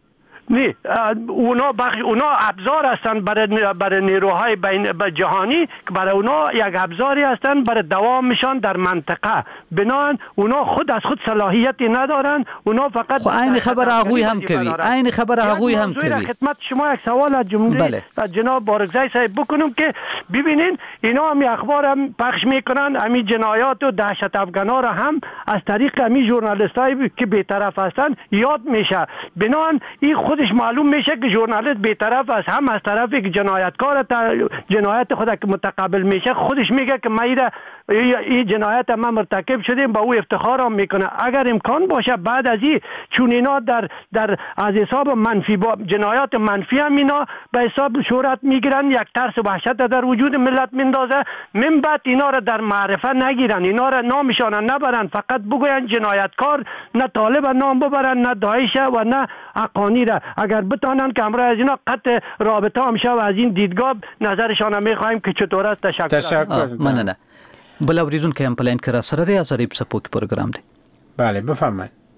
نه اونا بخش اونا ابزار هستند برای برای نیروهای بین جهانی که برای اونا یک ابزاری هستند برای دوامشان در منطقه. بنان اونا خود از خود صلاحیتی ندارن، اونا فقط خو عین خبر هغوی هم کوي عین خبر هغوی هم کوي. خدمت شما یک سوال از جمله بله. از جناب بارگزای صاحب بکنم که ببینین اینا هم اخبار هم پخش میکنن، همین جنایات و دهشت افغانا را هم از طریق همین ژورنالیستایی که بی‌طرف هستند یاد میشه. بنان این خودش معلوم میشه که ژورنالیست بی‌طرف است، هم از طرفی که جنایتکار جنایت خود که متقبل میشه خودش میگه که من این جنایت ما مرتکب شدیم، با او افتخار هم میکنه. اگر امکان باشه بعد از این چون اینا در در از حساب منفی با جنایات منفی هم اینا به حساب شهرت میگیرن، یک ترس و وحشت در وجود ملت میندازه، من بعد اینا را در معرفه نگیرن، اینا را نامشان نبرن، فقط بگوین جنایتکار، نه طالب نام ببرن نه داعش و نه حقانی را. اگر بتانن که امروز از اینا قطع رابطه هم شه و از این دیدگاه نظرشان میخوایم که چطور است. تشکر. تشکر. مننه. بل اوریدون که هم پلان کرا سره دی ازریب سپوک پروگرام دی. بله بفرمایید.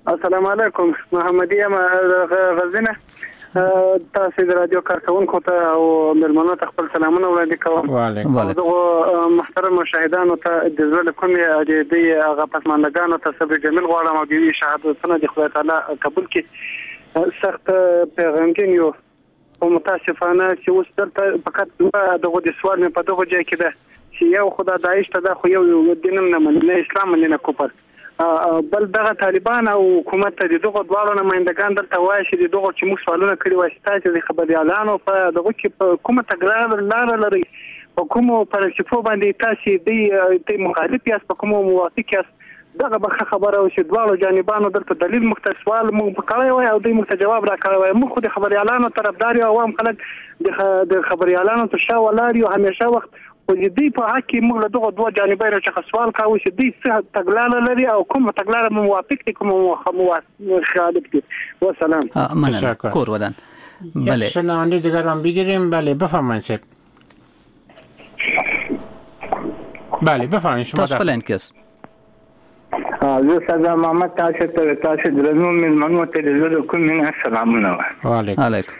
السلام علیکم محمد یم غزنه. تاسو د رادیو کارکونکو ته او ملمنو ته خپل سلامونه وړاندې کوم. وعلیکم دغه محترم مشاهدانو ته د زړه کومې د دې هغه پسماندګانو ته صبر جمیل غواړم او د شهادتونه د خدای تعالی قبول کړي. سخت پیغامګین یو او متاسفانه چې اوس دلته فقط دغه د سوال مې په دغه ځای کې ده چې یو خدای داعش ته دا خو یو دین نه مني، اسلام نه کوپر، بل دغه طالبان او حکومت ته دغه دواړو نمائندگان دلته وایي چې دغه چې موږ سوالونه کړی وای چې د خبريالانو په دغه کې کومه تګرار لار لري په کومو فلسفو باندې تاسو د مخالف یاست په کومو موافق یاست. دغه به خبره او چې دواړو جانبانو دلته دلیل مختص سوال موږ کړی وای او دوی موږ جواب را کړی وای. موږ د خبريالانو طرفدار او عوام خلک د خبريالانو ته شاو ولاري او همیشه وخت او دې په حق کې موږ له دغه دوه جانبونو څخه سوال کاوه چې دې څه تګلاره لري او کوم تګلاره موافق دي کوم مخالف دي. والسلام. ممنون. کور ودان. بله. شنونده دیگر هم بگیریم. بله بفرمایید سب. بله بفرمایید شما. تاسو کس. زه ساده محمد تاسو ته تاسو درنو ملمنو ته د زړه کوم سلامونه. وعلیکم.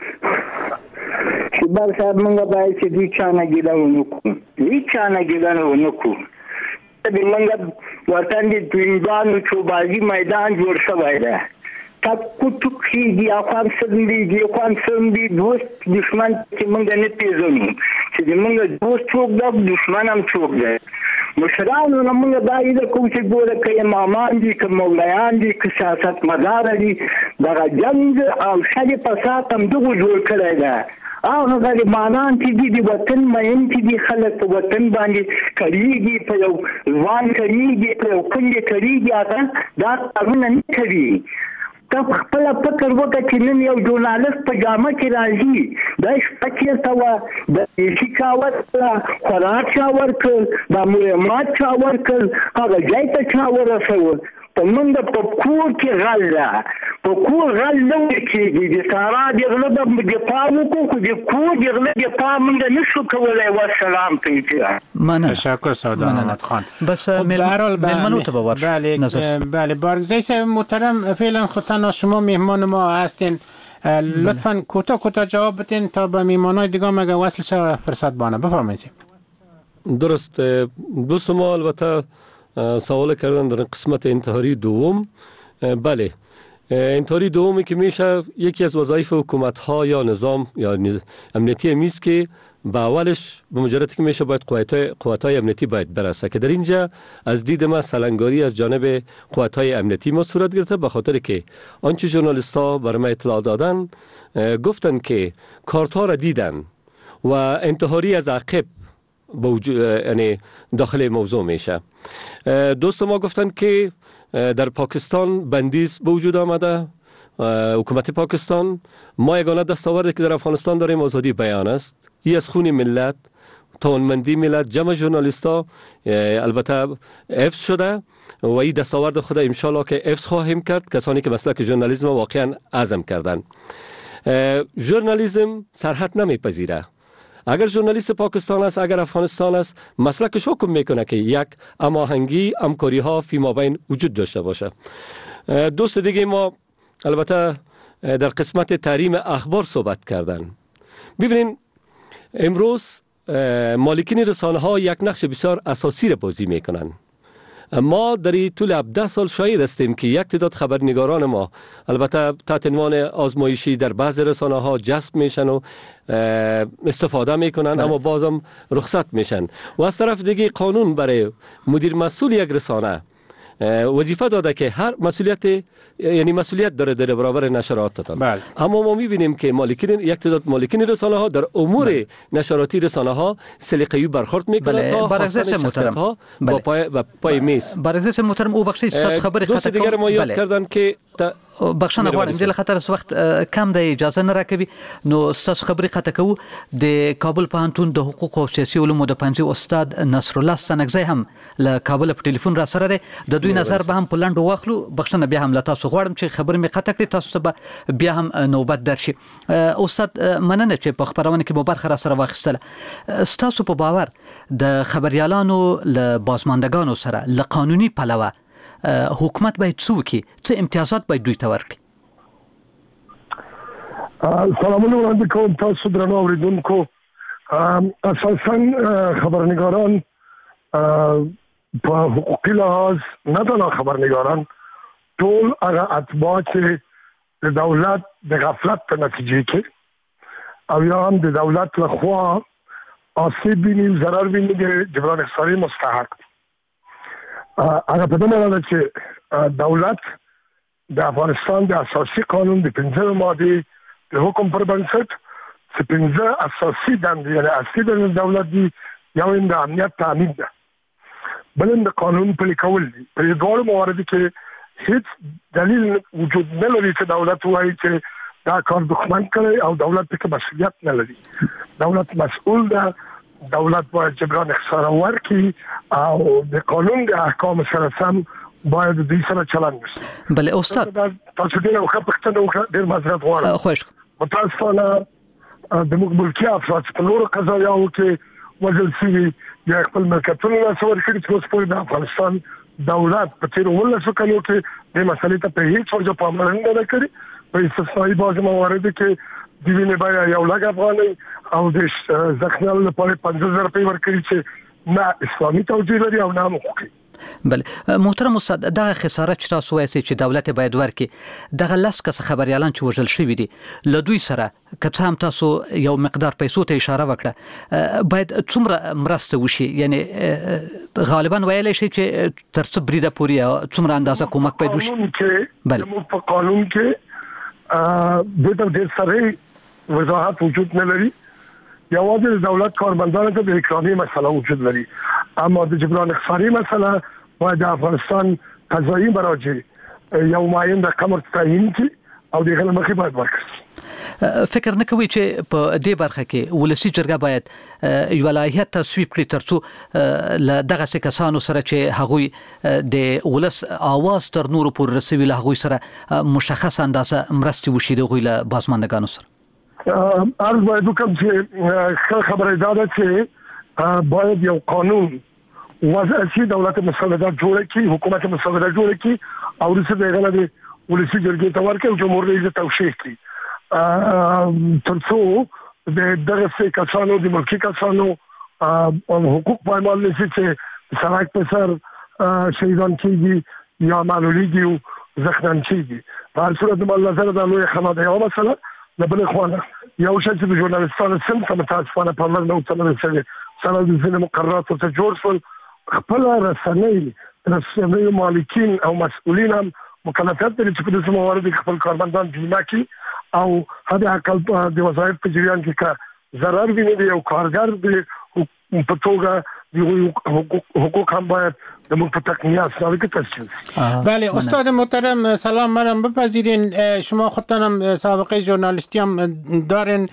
شباب صاحب منگا باید چه دی چانه گیده و نکو دی چانه گیده و نکو دی منگا وطن دی دوینبان و چوبازی میدان جور سوائده تب کتو خیگی اخوان سندیگی اخوان سندی دوست دشمن که منگا نپیزنو چه دی منگا دوست چوک دا دشمن هم چوک دا مشرانو نمونگا باید کوم چې ګوره که امامان دي که مولیان دي که سیاست مدار دي دغه جنگ او شد فساد هم دغو جوړ کړی ده. هغه غریبانان چې دي د وطن مین چې دي خلک په وطن باندې کړيږي په یو ځوان کړيږي په یو کلی کړيږي هغه دا کارونه نه کوي. ته خپل فکر وکړه چې نن یو ژورنالست په جامه کې راځي دا شپه سوه د ایشي چا ورکړه خوراک چا ورکړ د مهمات چا ورکړ هغه ځای ته چا ورسوه. په منډه په کور کې غل ده په کور غل نه ورکېږي د سارا د غله د دفاع وکړو خو د کور د غله دفاع منډه نشو کولی. والسلام کوي. مننه. تشکر سعودان احمد خان. بس ملمنو ته باور بله بله بارگزی صاحب محترم فعلا خودتان شما مهمان ما هستین لطفا کوتاه کوتاه جواب بدین تا به میهمانای دیگه مگه وصل شه فرصت بانه. بفرمایید. درست دوست ما البته سوال کردن در قسمت انتحاری دوم. بله انتحاری دومی که میشه یکی از وظایف حکومت ها یا نظام یا امنیتی میست که با اولش به مجرد که میشه باید قوات های امنیتی باید برسه که در اینجا از دید ما سلنگاری از جانب قوات های امنیتی ما صورت گرفته به خاطر که آنچه ژورنالیست ها برای ما اطلاع دادن گفتن که کارت ها را دیدن و انتحاری از عقب یعنی داخل موضوع میشه. دوست ما گفتن که در پاکستان بندیز به وجود آمده حکومت پاکستان ما یگانه دستاوردی که در افغانستان داریم آزادی بیان است. این از خون ملت توانمندی ملت جمع ژورنالیستا البته حفظ شده و این دستاورد خود ان شاء الله که حفظ خواهیم کرد کسانی که مسلک ژورنالیسم واقعا عزم کردن. ژورنالیسم سرحد نمیپذیره. اگر ژورنالیست پاکستان است اگر افغانستان است مسلکش حکم میکنه که یک هماهنگی همکاری ها فی مابین وجود داشته باشه. دوست دیگه ما البته در قسمت تحریم اخبار صحبت کردن. ببینین امروز مالکین رسانه ها یک نقش بسیار اساسی را بازی میکنن. ما در طول هفده سال شاهد هستیم که یک تعداد خبرنگاران ما البته تحت عنوان آزمایشی در بعض رسانه ها جذب میشن و استفاده میکنن اما بازم رخصت میشن و از طرف دیگه قانون برای مدیر مسئول یک رسانه وظیفه داده که هر مسئولیت یعنی مسئولیت داره در برابر نشرات بله. اما ما میبینیم که مالکین یک تعداد مالکین رسانه ها در امور بله. نشراتی رسانه ها سلیقه‌ای برخورد میکنن بله. تا برعکس محترم ها بله. با پای با پای میز برعکس محترم او بخشی ساز خبر دوست دیگر ما یاد بله. کردن که بخښنه غواړم د خطر اس وخت کم د اجازه نه راکوي نو ستاسو خبرې خطه کوو. د کابل پوهنتون د حقوق او سیاسي علومو د پنځه استاد نصر الله ستنګزی هم له کابل په ټلیفون را سره دی. د دوی نظر به هم په لاندو واخلو. بخښنه بیا هم له تاسو غواړم چې خبرې مې قطع کړې تاسو ته بیا هم نوبت درشي. استاد مننه چې په خبرونه کې مو برخه را سره واخیستله. ستاسو په باور د خبريالانو له بازماندگانو سره له قانوني پلوه حکومت باید څه وکړي، څه امتیازات باید دوی ته ورکړي؟ سلامونه وړاندې کوم تاسو درنو اوریدونکو. اساسا خبرنگاران په حقوقي لحاظ نه تنها خبرنگاران، ټول هغه اتباع چې د دولت د غفلت په نتیجه کې او یا هم د دولت لخوا آسیب ویني، ضرر ویني، د جبران احصاری مستحق دي. هغه په دې معنی ده چې دولت د افغانستان د اساسي قانون د پنځمې ماده د حکم پر بنسټ چې پنځه اساسي دندې یعنې اصلي دندې دولت دي، یو د امنیت تامین ده، بل د قانون پلي کول دي. په دې دواړو مواردو کې هیڅ دلیل وجود نه لري چې دولت وایي چې دا کار دښمن کړی او دولت پکې مسؤلیت نه لري. دولت مسؤل ده، دولت باید جبران احصار ورکړي او د قانون د احکام سره سم باید دوی سره چلند وشي. بله استاد، تاسو ډېره ښه پوښتنه وکړه، ډېر معذرت غواړم. خوښ متاسفانه د موږ ملکي افراد په نورو قضایاوو کې وژل شوي یا خپل ملکیتونه لاسه ورکړي چې اوس پورې د افغانستان دولت په تېرو اوولسو کلونو کې دې مسلې ته په هېڅ وجه پاملرنه نه کړې. په استثنایي بعضې مواردو کې د وینې بیه یو لک افغانۍ او د زخمیانو لپاره پنځه زره روپۍ ورکړي چې نه اسلامي توجیه لري او نه حقوقي. بله محترم استاد، دغه خساره چې تاسو وایئ چې دولت باید ورکړي، دغه لس کسه خبریالان چې وژل شوي دي له دوی سره که څه هم تاسو یو مقدار پیسو ته اشاره وکړه، باید څومره مرسته وشي؟ یعنی غالبا ویلی شي چې تر څه بریده پورې څومره اندازه کومک باید وشي؟ بله په قانون کې دې ته ډېر سره وضاحت وجود نه لري. یوازې د دولت کارمندانو ته د اکرامي مسله وجود لري، اما د جبران احصاري مسله باید د افغانستان قضایي مراجع یو معین رقم تعیین کړي او دغه له مخې باید ورکړي. فکر نه کوي چې په دې برخه کې ولسی جرګه باید یو لایحه تصویب کړي ترڅو له دغه کسانو سره چې هغوی د ولس اواز تر نورو پورې رسوي له هغوی سره مشخص اندازه مرستې وشي د هغوی له بازماندګانو سره؟ عرض باید وکړم چې خبره دا ده چې باید یو قانون وضع شي، دولت مسودات جوړه کړي، حکومت مسودات جوړه کړي او وروسته د هغه د ولسي جرګې ته ورکړي او جمهور رئیس توشیح کړي تر څو د دغه کسانو د ملکي کسانو حقوق پایمال نشي چې سړک په سر شهیدان کېږي یا معلولیږي او زخمیان کېږي. په هر صورت د نظر د لوی خماده یو مسله د بل خوانه یو شی چې د ژورنالیستانو سم ته متاسفانه پاملرنه وکړل شوې سره د ځینې مقرراتو ته جوړ شول. خپل رسنۍ رسنۍ مالکین او مسؤلین هم مکلفیت لري چې په دې موارد کې خپل کارمندان بیمه کړي او هدا عقل د وظایف په جریان کې کا ضرر ویني دی او کارګر دی په توګه حقوق هم باید د موږ په تقنیه اسناد کې تشکیل. بله استاد محترم سلام، منم بپذیرین شما خودتان هم سابقه ژورنالیستی هم دارین.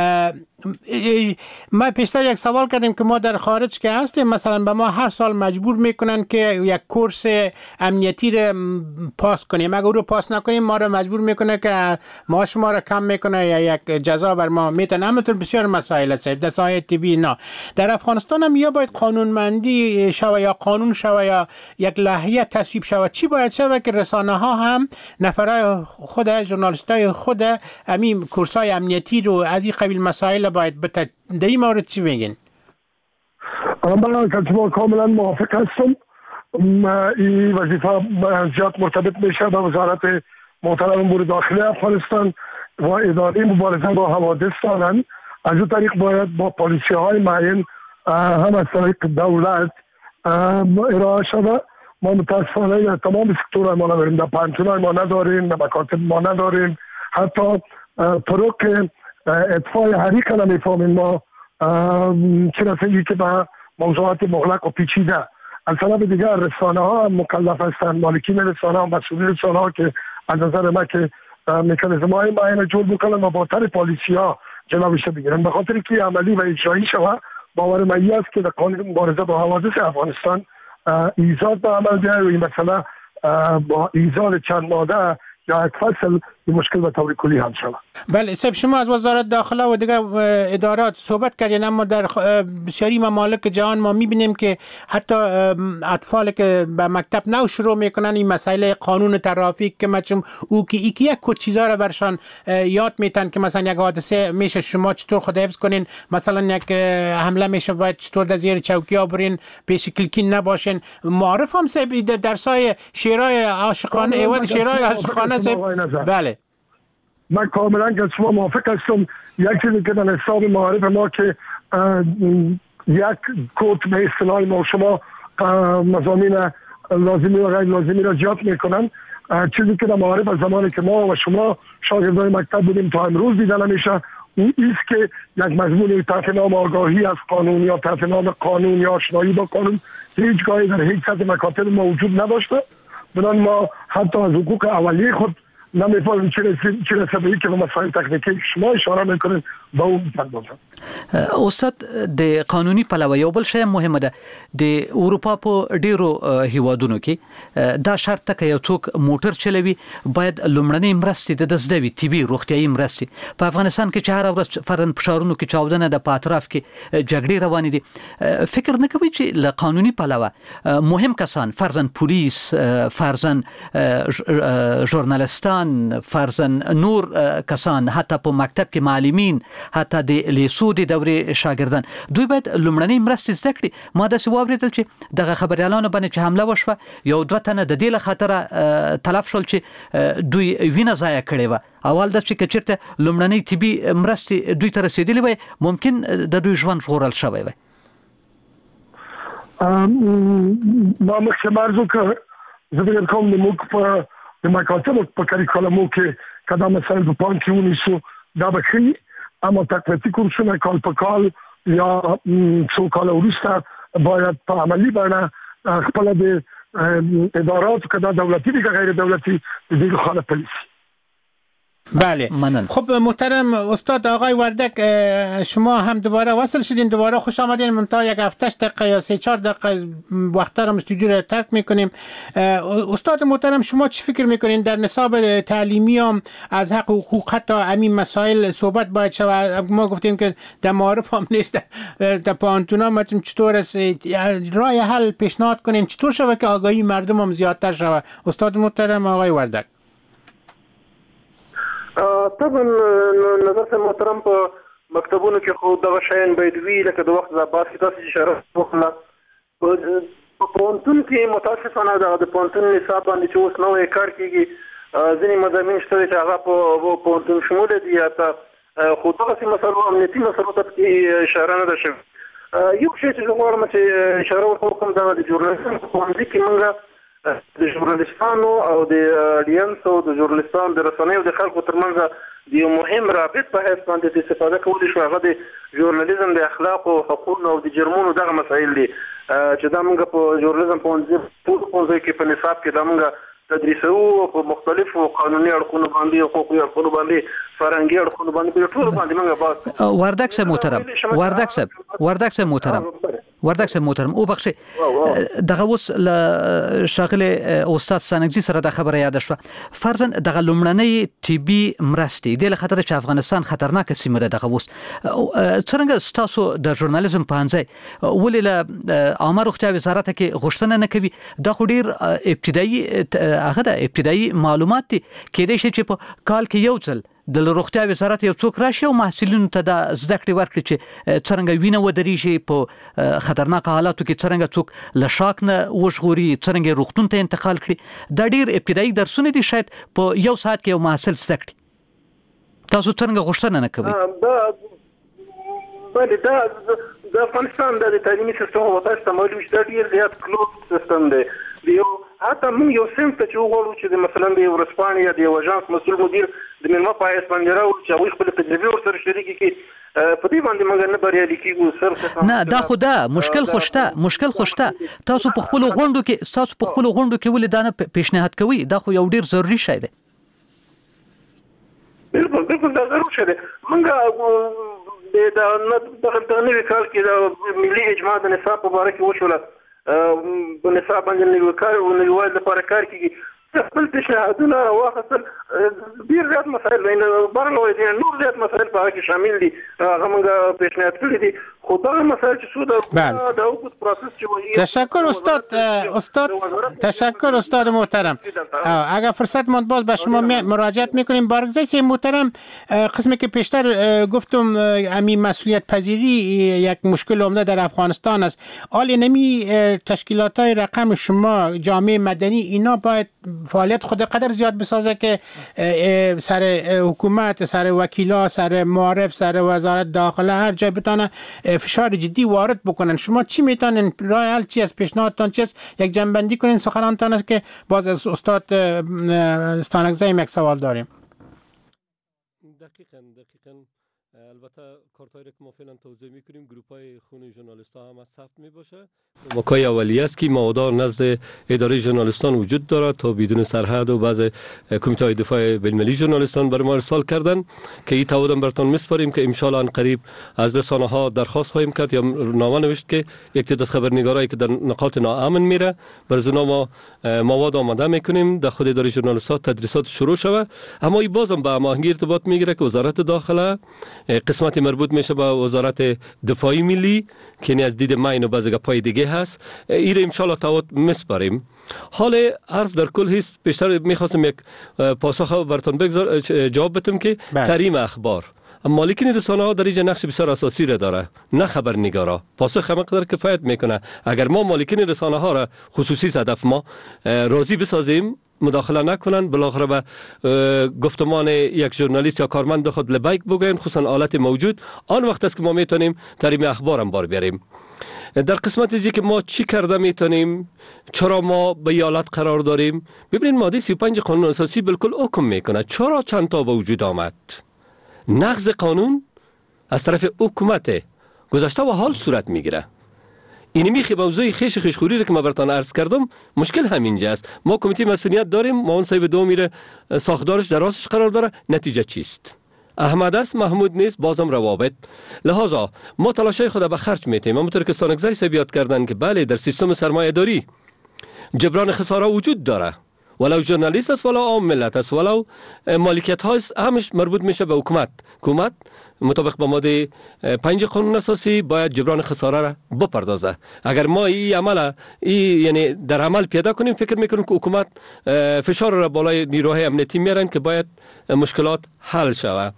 ما پیشتر یک سوال کردیم که ما در خارج که هستیم مثلا به ما هر سال مجبور میکنن که یک کورس امنیتی رو پاس کنیم، اگر رو پاس نکنیم ما رو مجبور میکنه که ما شما رو کم میکنه یا یک جزا بر ما میتن. همینطور بسیار مسائل هست در ساحه طبی. نه در افغانستان هم یا باید قانونمندی شوه یا قانون شوه یا یک لایحه تصویب شوه. چی باید شوه که رسانه ها هم نفرای خود ژورنالیستای خود همین کورس های امنیتی رو از این قبیل مسائل باید بت در این مورد چی میگین؟ من کاملا کاملا موافق هستم. این وظیفه زیاد مرتبط میشه به وزارت محترم امور داخلی افغانستان و اداره مبارزه با حوادث دارند. از این طریق باید با پالیسی های معین هم از طریق دولت ارائه شده. ما متاسفانه در تمام سکتور ما نداریم، در پانتون ما نداریم، در مکاتب ما نداریم، حتی طرق اطفای حریق نمیفهمیم ما چه رسیدی که به موضوعات مغلق و پیچیده. از طرف دیگر رسانه ها هم مکلف هستند، مالکین رسانه ها، مسئولین رسانه ها که از نظر ما که مکانیزم های معین جور بکنن و با تر پالیسی ها جلوش بگیرن. به خاطر که عملی و اجرایی شود باور من است که در قانون مبارزه با حوادث افغانستان ایجاد به عمل بیاید و این مسئله با ایجاد چند ماده یا یک فصل این مشکل به طور کلی حل شود. بله صاحب، شما از وزارت داخله و دیگر ادارات صحبت کردین، اما در بسیاری ممالک جهان ما میبینیم که حتی اطفال که به مکتب نو شروع میکنن این مسائل قانون ترافیک که مچم او که یکی یک کد چیزا رو برشان یاد میتن که مثلا یک حادثه میشه شما چطور خود حفظ کنین، مثلا یک حمله میشه باید چطور در زیر چوکیا برین، پیش کلکین نباشین. معرف هم صاحب درسای شعرهای عاشقانه ایواد شعرهای عاشقانه صاحب. بله من کاملا که شما موافق هستم. یک چیزی که در حساب معارف ما که یک کد به اصطلاح ما شما مضامین لازمی و غیر لازمی را جات میکنن، چیزی که در معارف از زمانی که ما و شما شاگردان مکتب بودیم تا امروز دیده نمیشه، اون ایست که یک مضمون تحت نام آگاهی از قانون یا تحت نام قانون یا آشنایی با قانون هیچ گاهی در هیچ سطح مکاتب ما وجود نداشته. بنابراین ما حتی از حقوق اولیه خود نمی‌فهمیم چه رسیدگی که به مسائل تکنیکی شما اشاره میکنین با اون می‌پردازم. استاد د قانوني پلوه یو بل شی مهمه ده. د اروپا په ډیرو هیوادونو کې دا شرط ته یو څوک موټر چلوي باید لومړنۍ مرستې د دزده وي، طبي روغتيایي مرستې. په افغانستان کې چې هر ورځ فرن فشارونو کې چاودنه د پاتراف کې جګړې روانې دي، فکر نه کوي چې له قانوني پلوه مهم کسان فرضاً پولیس، فرضاً ژورنالیستان، فرضاً نور کسان، حتی په مکتب کې معلمین، حتی د لیسو د دورې شاګردان، دوی باید لومړنۍ مرستې زده کړي. ما داسې واورېدل چې دغه خبریالانو باندې چې حمله وشوه یو دوه تنه د دې له خاطره تلف شول چې دوی وینه ضایع کړې وه. اول دا چې که چېرته لومړنۍ طبي مرستې دوی ته رسېدلې وای ممکن د دوی ژوند ژغورل شوی وای. ما مخکې عرض وکړه، زه فکر کوم د موږ په د مکاتبو په کریکولمو کې که دا مسایل په پام کې ونیسو دا به ښه وي. اما تقویتي کورسونه کال په کال یا څو کاله وروسته باید په عملي بڼه خپله د اداراتو که دا دولتي دي که غیر دولتي د دې لخوا پلي شي. بله منن. خب محترم استاد آقای وردک، شما هم دوباره وصل شدین، دوباره خوش آمدین. منتها یک هفتش دقیقه یا سه چهار دقیقه وقت را استودیو را ترک میکنیم. استاد محترم، شما چی فکر میکنین در نصاب تعلیمی هم از حق و حقوق حتی همین مسائل صحبت باید شود؟ ما گفتیم که در معارف هم نیست، در پانتونا ما چطور است راه حل پیشنهاد کنیم، چطور شود که آگاهی مردم هم زیادتر شود؟ استاد محترم آقای وردک. طبعا نظر محترم په مکتبونو کې خو دغه شیان باید وي، لکه د وخت د عباس کې تاسو اشاره وکړه. په پوهنتون کې متاسفانه دغه د پوهنتون نصاب باندې چې اوس نوی کار کېږي، ځینې مضامین شته چې هغه په پوهنتون شموله دي، حتی خو دغسې مسلو امنیتي مسلو ته پکې اشاره نه ده شوې. یو شی چې زه غواړم چې اشاره ورته وکړم دغه د ژورنالیزم په ښوونځي کې موږ د ژورنالیستانو او د اډینس او د ژورنالیستانو د رسنیو د خلکو ترمنځ د یو مهم رابط په حیث باندې د استفاده کولی شو. هغه د ژورنالیزم د اخلاقو او حقوقو او د جرمونو دغه مسایل دي چې دا موږ په ژورنالیزم پوهنځي ټولو پوهنځیو کې په نصاب کې دا موږ تدریسوو په مختلفو قانوني اړخونو باندې، حقوقي اړخونو باندې، فرهنګي اړخونو باندې، په ټولو باندې موږ بحث. وردک صاحب محترم، وردک صاحب وردک صاحب محترم وردک صاحب محترم او بخشي دغه اوس ل شاغله استاد سانګزي سره د خبره یاد شوه. فرضاً دغه لومړنۍ طبي مرستې د خطر چې افغانستان خطرناک سیمه ده، دغه اوس څنګه تاسو د ژورنالیزم پوهنځی ولې له عامه روغتیا وزارت کې غوښتنه نه کوي؟ دا خو ډیر ابتدایي هغه د ابتدایي معلومات دي، کېدای شي چې په کال کې یو ځل د روغتیا وزارت یو څوک راشي او محصلینو ته د زده کړې ورکړي چې څرنګه وینه ودرېږي په خطرناک حالاتو کې، څرنګه څوک له شاک نه وژغوري، څرنګه روغتون ته انتقال کړي. دا ډیر ابتدایي درسونه دي، شاید په یو ساعت کې یو محصل زده کړي. تاسو څرنګه غوښتنه نه کوئ؟ بله دا د افغانستان د تعلیمي سیستم او تاسو ته معلوم چې دا ډیر زیات کلوز سیستم دی. یو حتی موږ یو صنف ته چې وغواړو چې مثلا د یو ورځپاڼې یا د یو اژانس مسؤل مدیر د مېلمه په حیث باندې راوړو چې هغوی خپلې تجربې ورسره شریکې کړي، په دې باندې موږ نه بریالي کېږو. نه دا خو ده مشکل خو شته، مشکل خو شته. تاسو په خپلو غونډو کې تاسو په خپلو غونډو کې ولې دا نه پیشنهاد کوئ؟ دا خو یو ډېر ضروري شی دی. بالکل بالکل دا ضروري شی دی. موږ دغه نوي کال کې د ملي اجماع د نصاب په باره کې وشوله، په نصاب باندې نوي کار او نوي واحد لپاره کار کېږي. خپل پیشنهادونه واخیستل ډېر زیات مسایل برلوی دي نور زیات مسایل په هغه کې شامل دي هغه موږ پیشنهاد کړي دي خو دغه مسایل چې څو د اوږد پروسس چې وایي تشکر استاد استاد تشکر استاد محترم اگر فرصت ماند باز به شما مراجعت میکنیم. بارگزای محترم قسمی که پیشتر گفتم امی مسئولیت پذیری یک مشکل عمده در افغانستان است. حال نمی تشکیلات های رقم شما جامعه مدنی اینا باید فعالیت خود قدر زیاد بسازه که سر حکومت، سر وکیلا، سر معارف، سر وزارت داخله هر جای بتانه فشار جدی وارد بکنن. شما چی میتونین راه حل چی از پیشنهادتان چی است؟ یک جنبندی کنین سخنانتان است که باز از استاد استانکزی یک سوال داریم. دقیقاً دقیقاً البته کارتایی که ما فعلا توضیح میکنیم گروپای خون ژورنالیست‌ها هم ثبت میباشه. مکای اولیه است که موادار نزد اداره ژورنالیستان وجود دارد تا بدون سرحد و بعض کمیته دفاع بین‌المللی ژورنالیستان بر ما ارسال کردن که این تعهدم براتون میسپاریم که ان شاء الله ان قریب از رسانه‌ها درخواست خواهیم کرد یا نامه نوشت که یک تعداد خبرنگارایی که در نقاط ناامن میره بر زنا ما مواد آماده میکنیم در خود اداره ژورنالیست‌ها تدریسات شروع شود. اما این بازم با هماهنگی ارتباط میگیره که وزارت داخله قسمت مربوط میشه به وزارت دفاعی ملی که از دید ما اینو بعضی گپای دیگه هست این ان شاء الله تعهد میسپاریم. حال حرف در کل هست بیشتر میخواستم یک پاسخ براتون بگذار جواب بدم که تریم اخبار مالکین رسانه ها در اینجا نقش بسیار اساسی را داره نه خبرنگارا. پاسخ همه قدر کفایت میکنه. اگر ما مالکین رسانه ها را خصوصی هدف ما راضی بسازیم مداخله نکنن بالاخره به گفتمان یک ژورنالیست یا کارمند خود لبیک بگوین خصوصا حالت موجود آن وقت است که ما میتونیم تریم اخبار هم بار بیاریم. در قسمت ازی که ما چی کرده میتونیم چرا ما به ایالت قرار داریم ببینید ماده سی و پنج قانون اساسی بالکل حکم میکنه چرا چند تا به وجود آمد. نقض قانون از طرف حکومت گذشته و حال صورت میگیره. این میخی موضوع خیش خیشخوری رو که ما براتون عرض کردم مشکل همینجا است. ما کمیته مسئولیت داریم معاون صاحب دو میره ساختارش در راستش قرار داره نتیجه چیست؟ احمد است محمود نیست بازم روابط. لحاظا ما تلاشای خود به خرج میتیم. همونطور که استانکزی صاحب یاد کردن که بله در سیستم سرمایه داری جبران خساره وجود داره ولو ژورنالیست است ولو عام ملت است ولو مالکیت ها است همش مربوط میشه به حکومت. حکومت مطابق با ماده پنج قانون اساسی باید جبران خساره را بپردازه. اگر ما این عمل این یعنی در عمل پیاده کنیم فکر میکنیم که حکومت فشار را بالای نیروهای امنیتی میارن که باید مشکلات حل شود.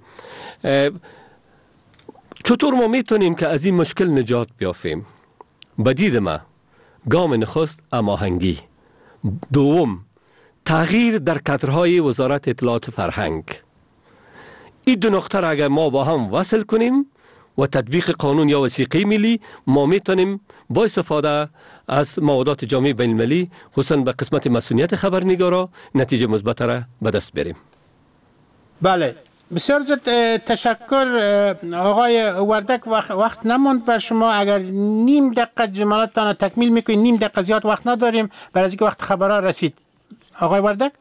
چطور ما میتونیم که از این مشکل نجات بیافیم؟ بدید ما گام نخست هماهنگی، دوم تغییر در کادرهای وزارت اطلاعات فرهنگ. این دو نقطه را اگر ما با هم وصل کنیم و تطبیق قانون یا وثیقه ملی ما میتونیم با استفاده از موادات جامعه بین المللی خصوصا به قسمت مسئولیت خبرنگارا نتیجه مثبت را به دست بریم. بله بسیار زیاد تشکر آقای وردک. وقت, وقت نماند بر شما اگر نیم دقیقه جملاتتان تکمیل میکنید نیم دقیقه زیاد وقت نداریم برای اینکه وقت خبرها رسید. آقای وردک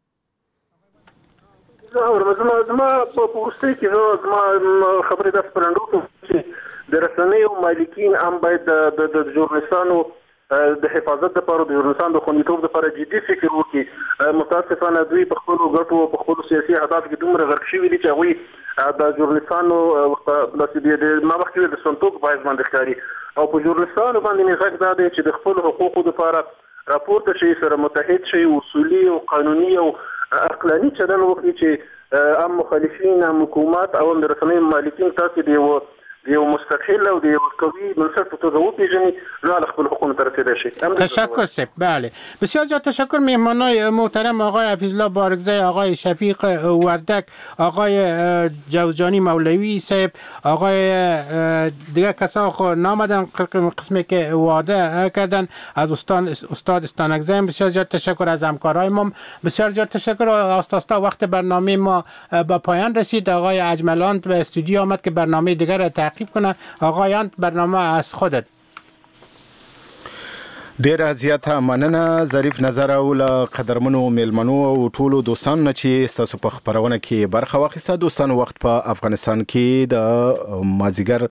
زما په پوسټ کې زما خبرې د سپرندو چې د رسنیو مالکین هم باید د ژورنالستانو د حفاظت لپاره د ژورنالستانو د خوندیتوب لپاره جدي فکر وکړي. متاسفانه دوی په خپلو ګټو او په خپلو سیاسي اهدافو کې دومره غرق شوي دي چې هغوی د ژورنالستانو ما مخکې د سنتوب باعث باندې ښکاري او په ژورنالستانو باندې مې غږ دا دی چې د خپلو حقوقو لپاره راپورته شي سره متحد شي اصولي او قانوني او عقلاني چلن وکړي چې هم مخالفین هم حکومت او هم د رسنیو مالکین تاسې د یو یو مستقل او د یو قوي بنسټ په توګه وپېژني نو له خپل حقوقو ته رسیدلی شي. تشکر صاحب. بله بسیار زیاد تشکر مهمانای محترم آقای حفیظالله بارگزی، آقای شفیق وردک، آقای جوزجانی مولوی صاحب، آقای دیگه کسا خو نامدن قسمی که وعده کردن از استاد استاد استانکزی. بسیار زیاد تشکر از همکارای ما. بسیار زیاد تشکر. آستاستا وقت برنامه ما به پایان رسید. آقای اجملان به استودیو آمد که برنامه دیگر را تعقیب کنه. آقایان برنامه از خودت. ډیره زیاته مننه ظریف نظر او له قدرمنو میلمنو او ټولو دوستانو چې ستاسو په خبرونه کې برخه واخیسته. دوستان وخت په افغانستان کې د مازیګر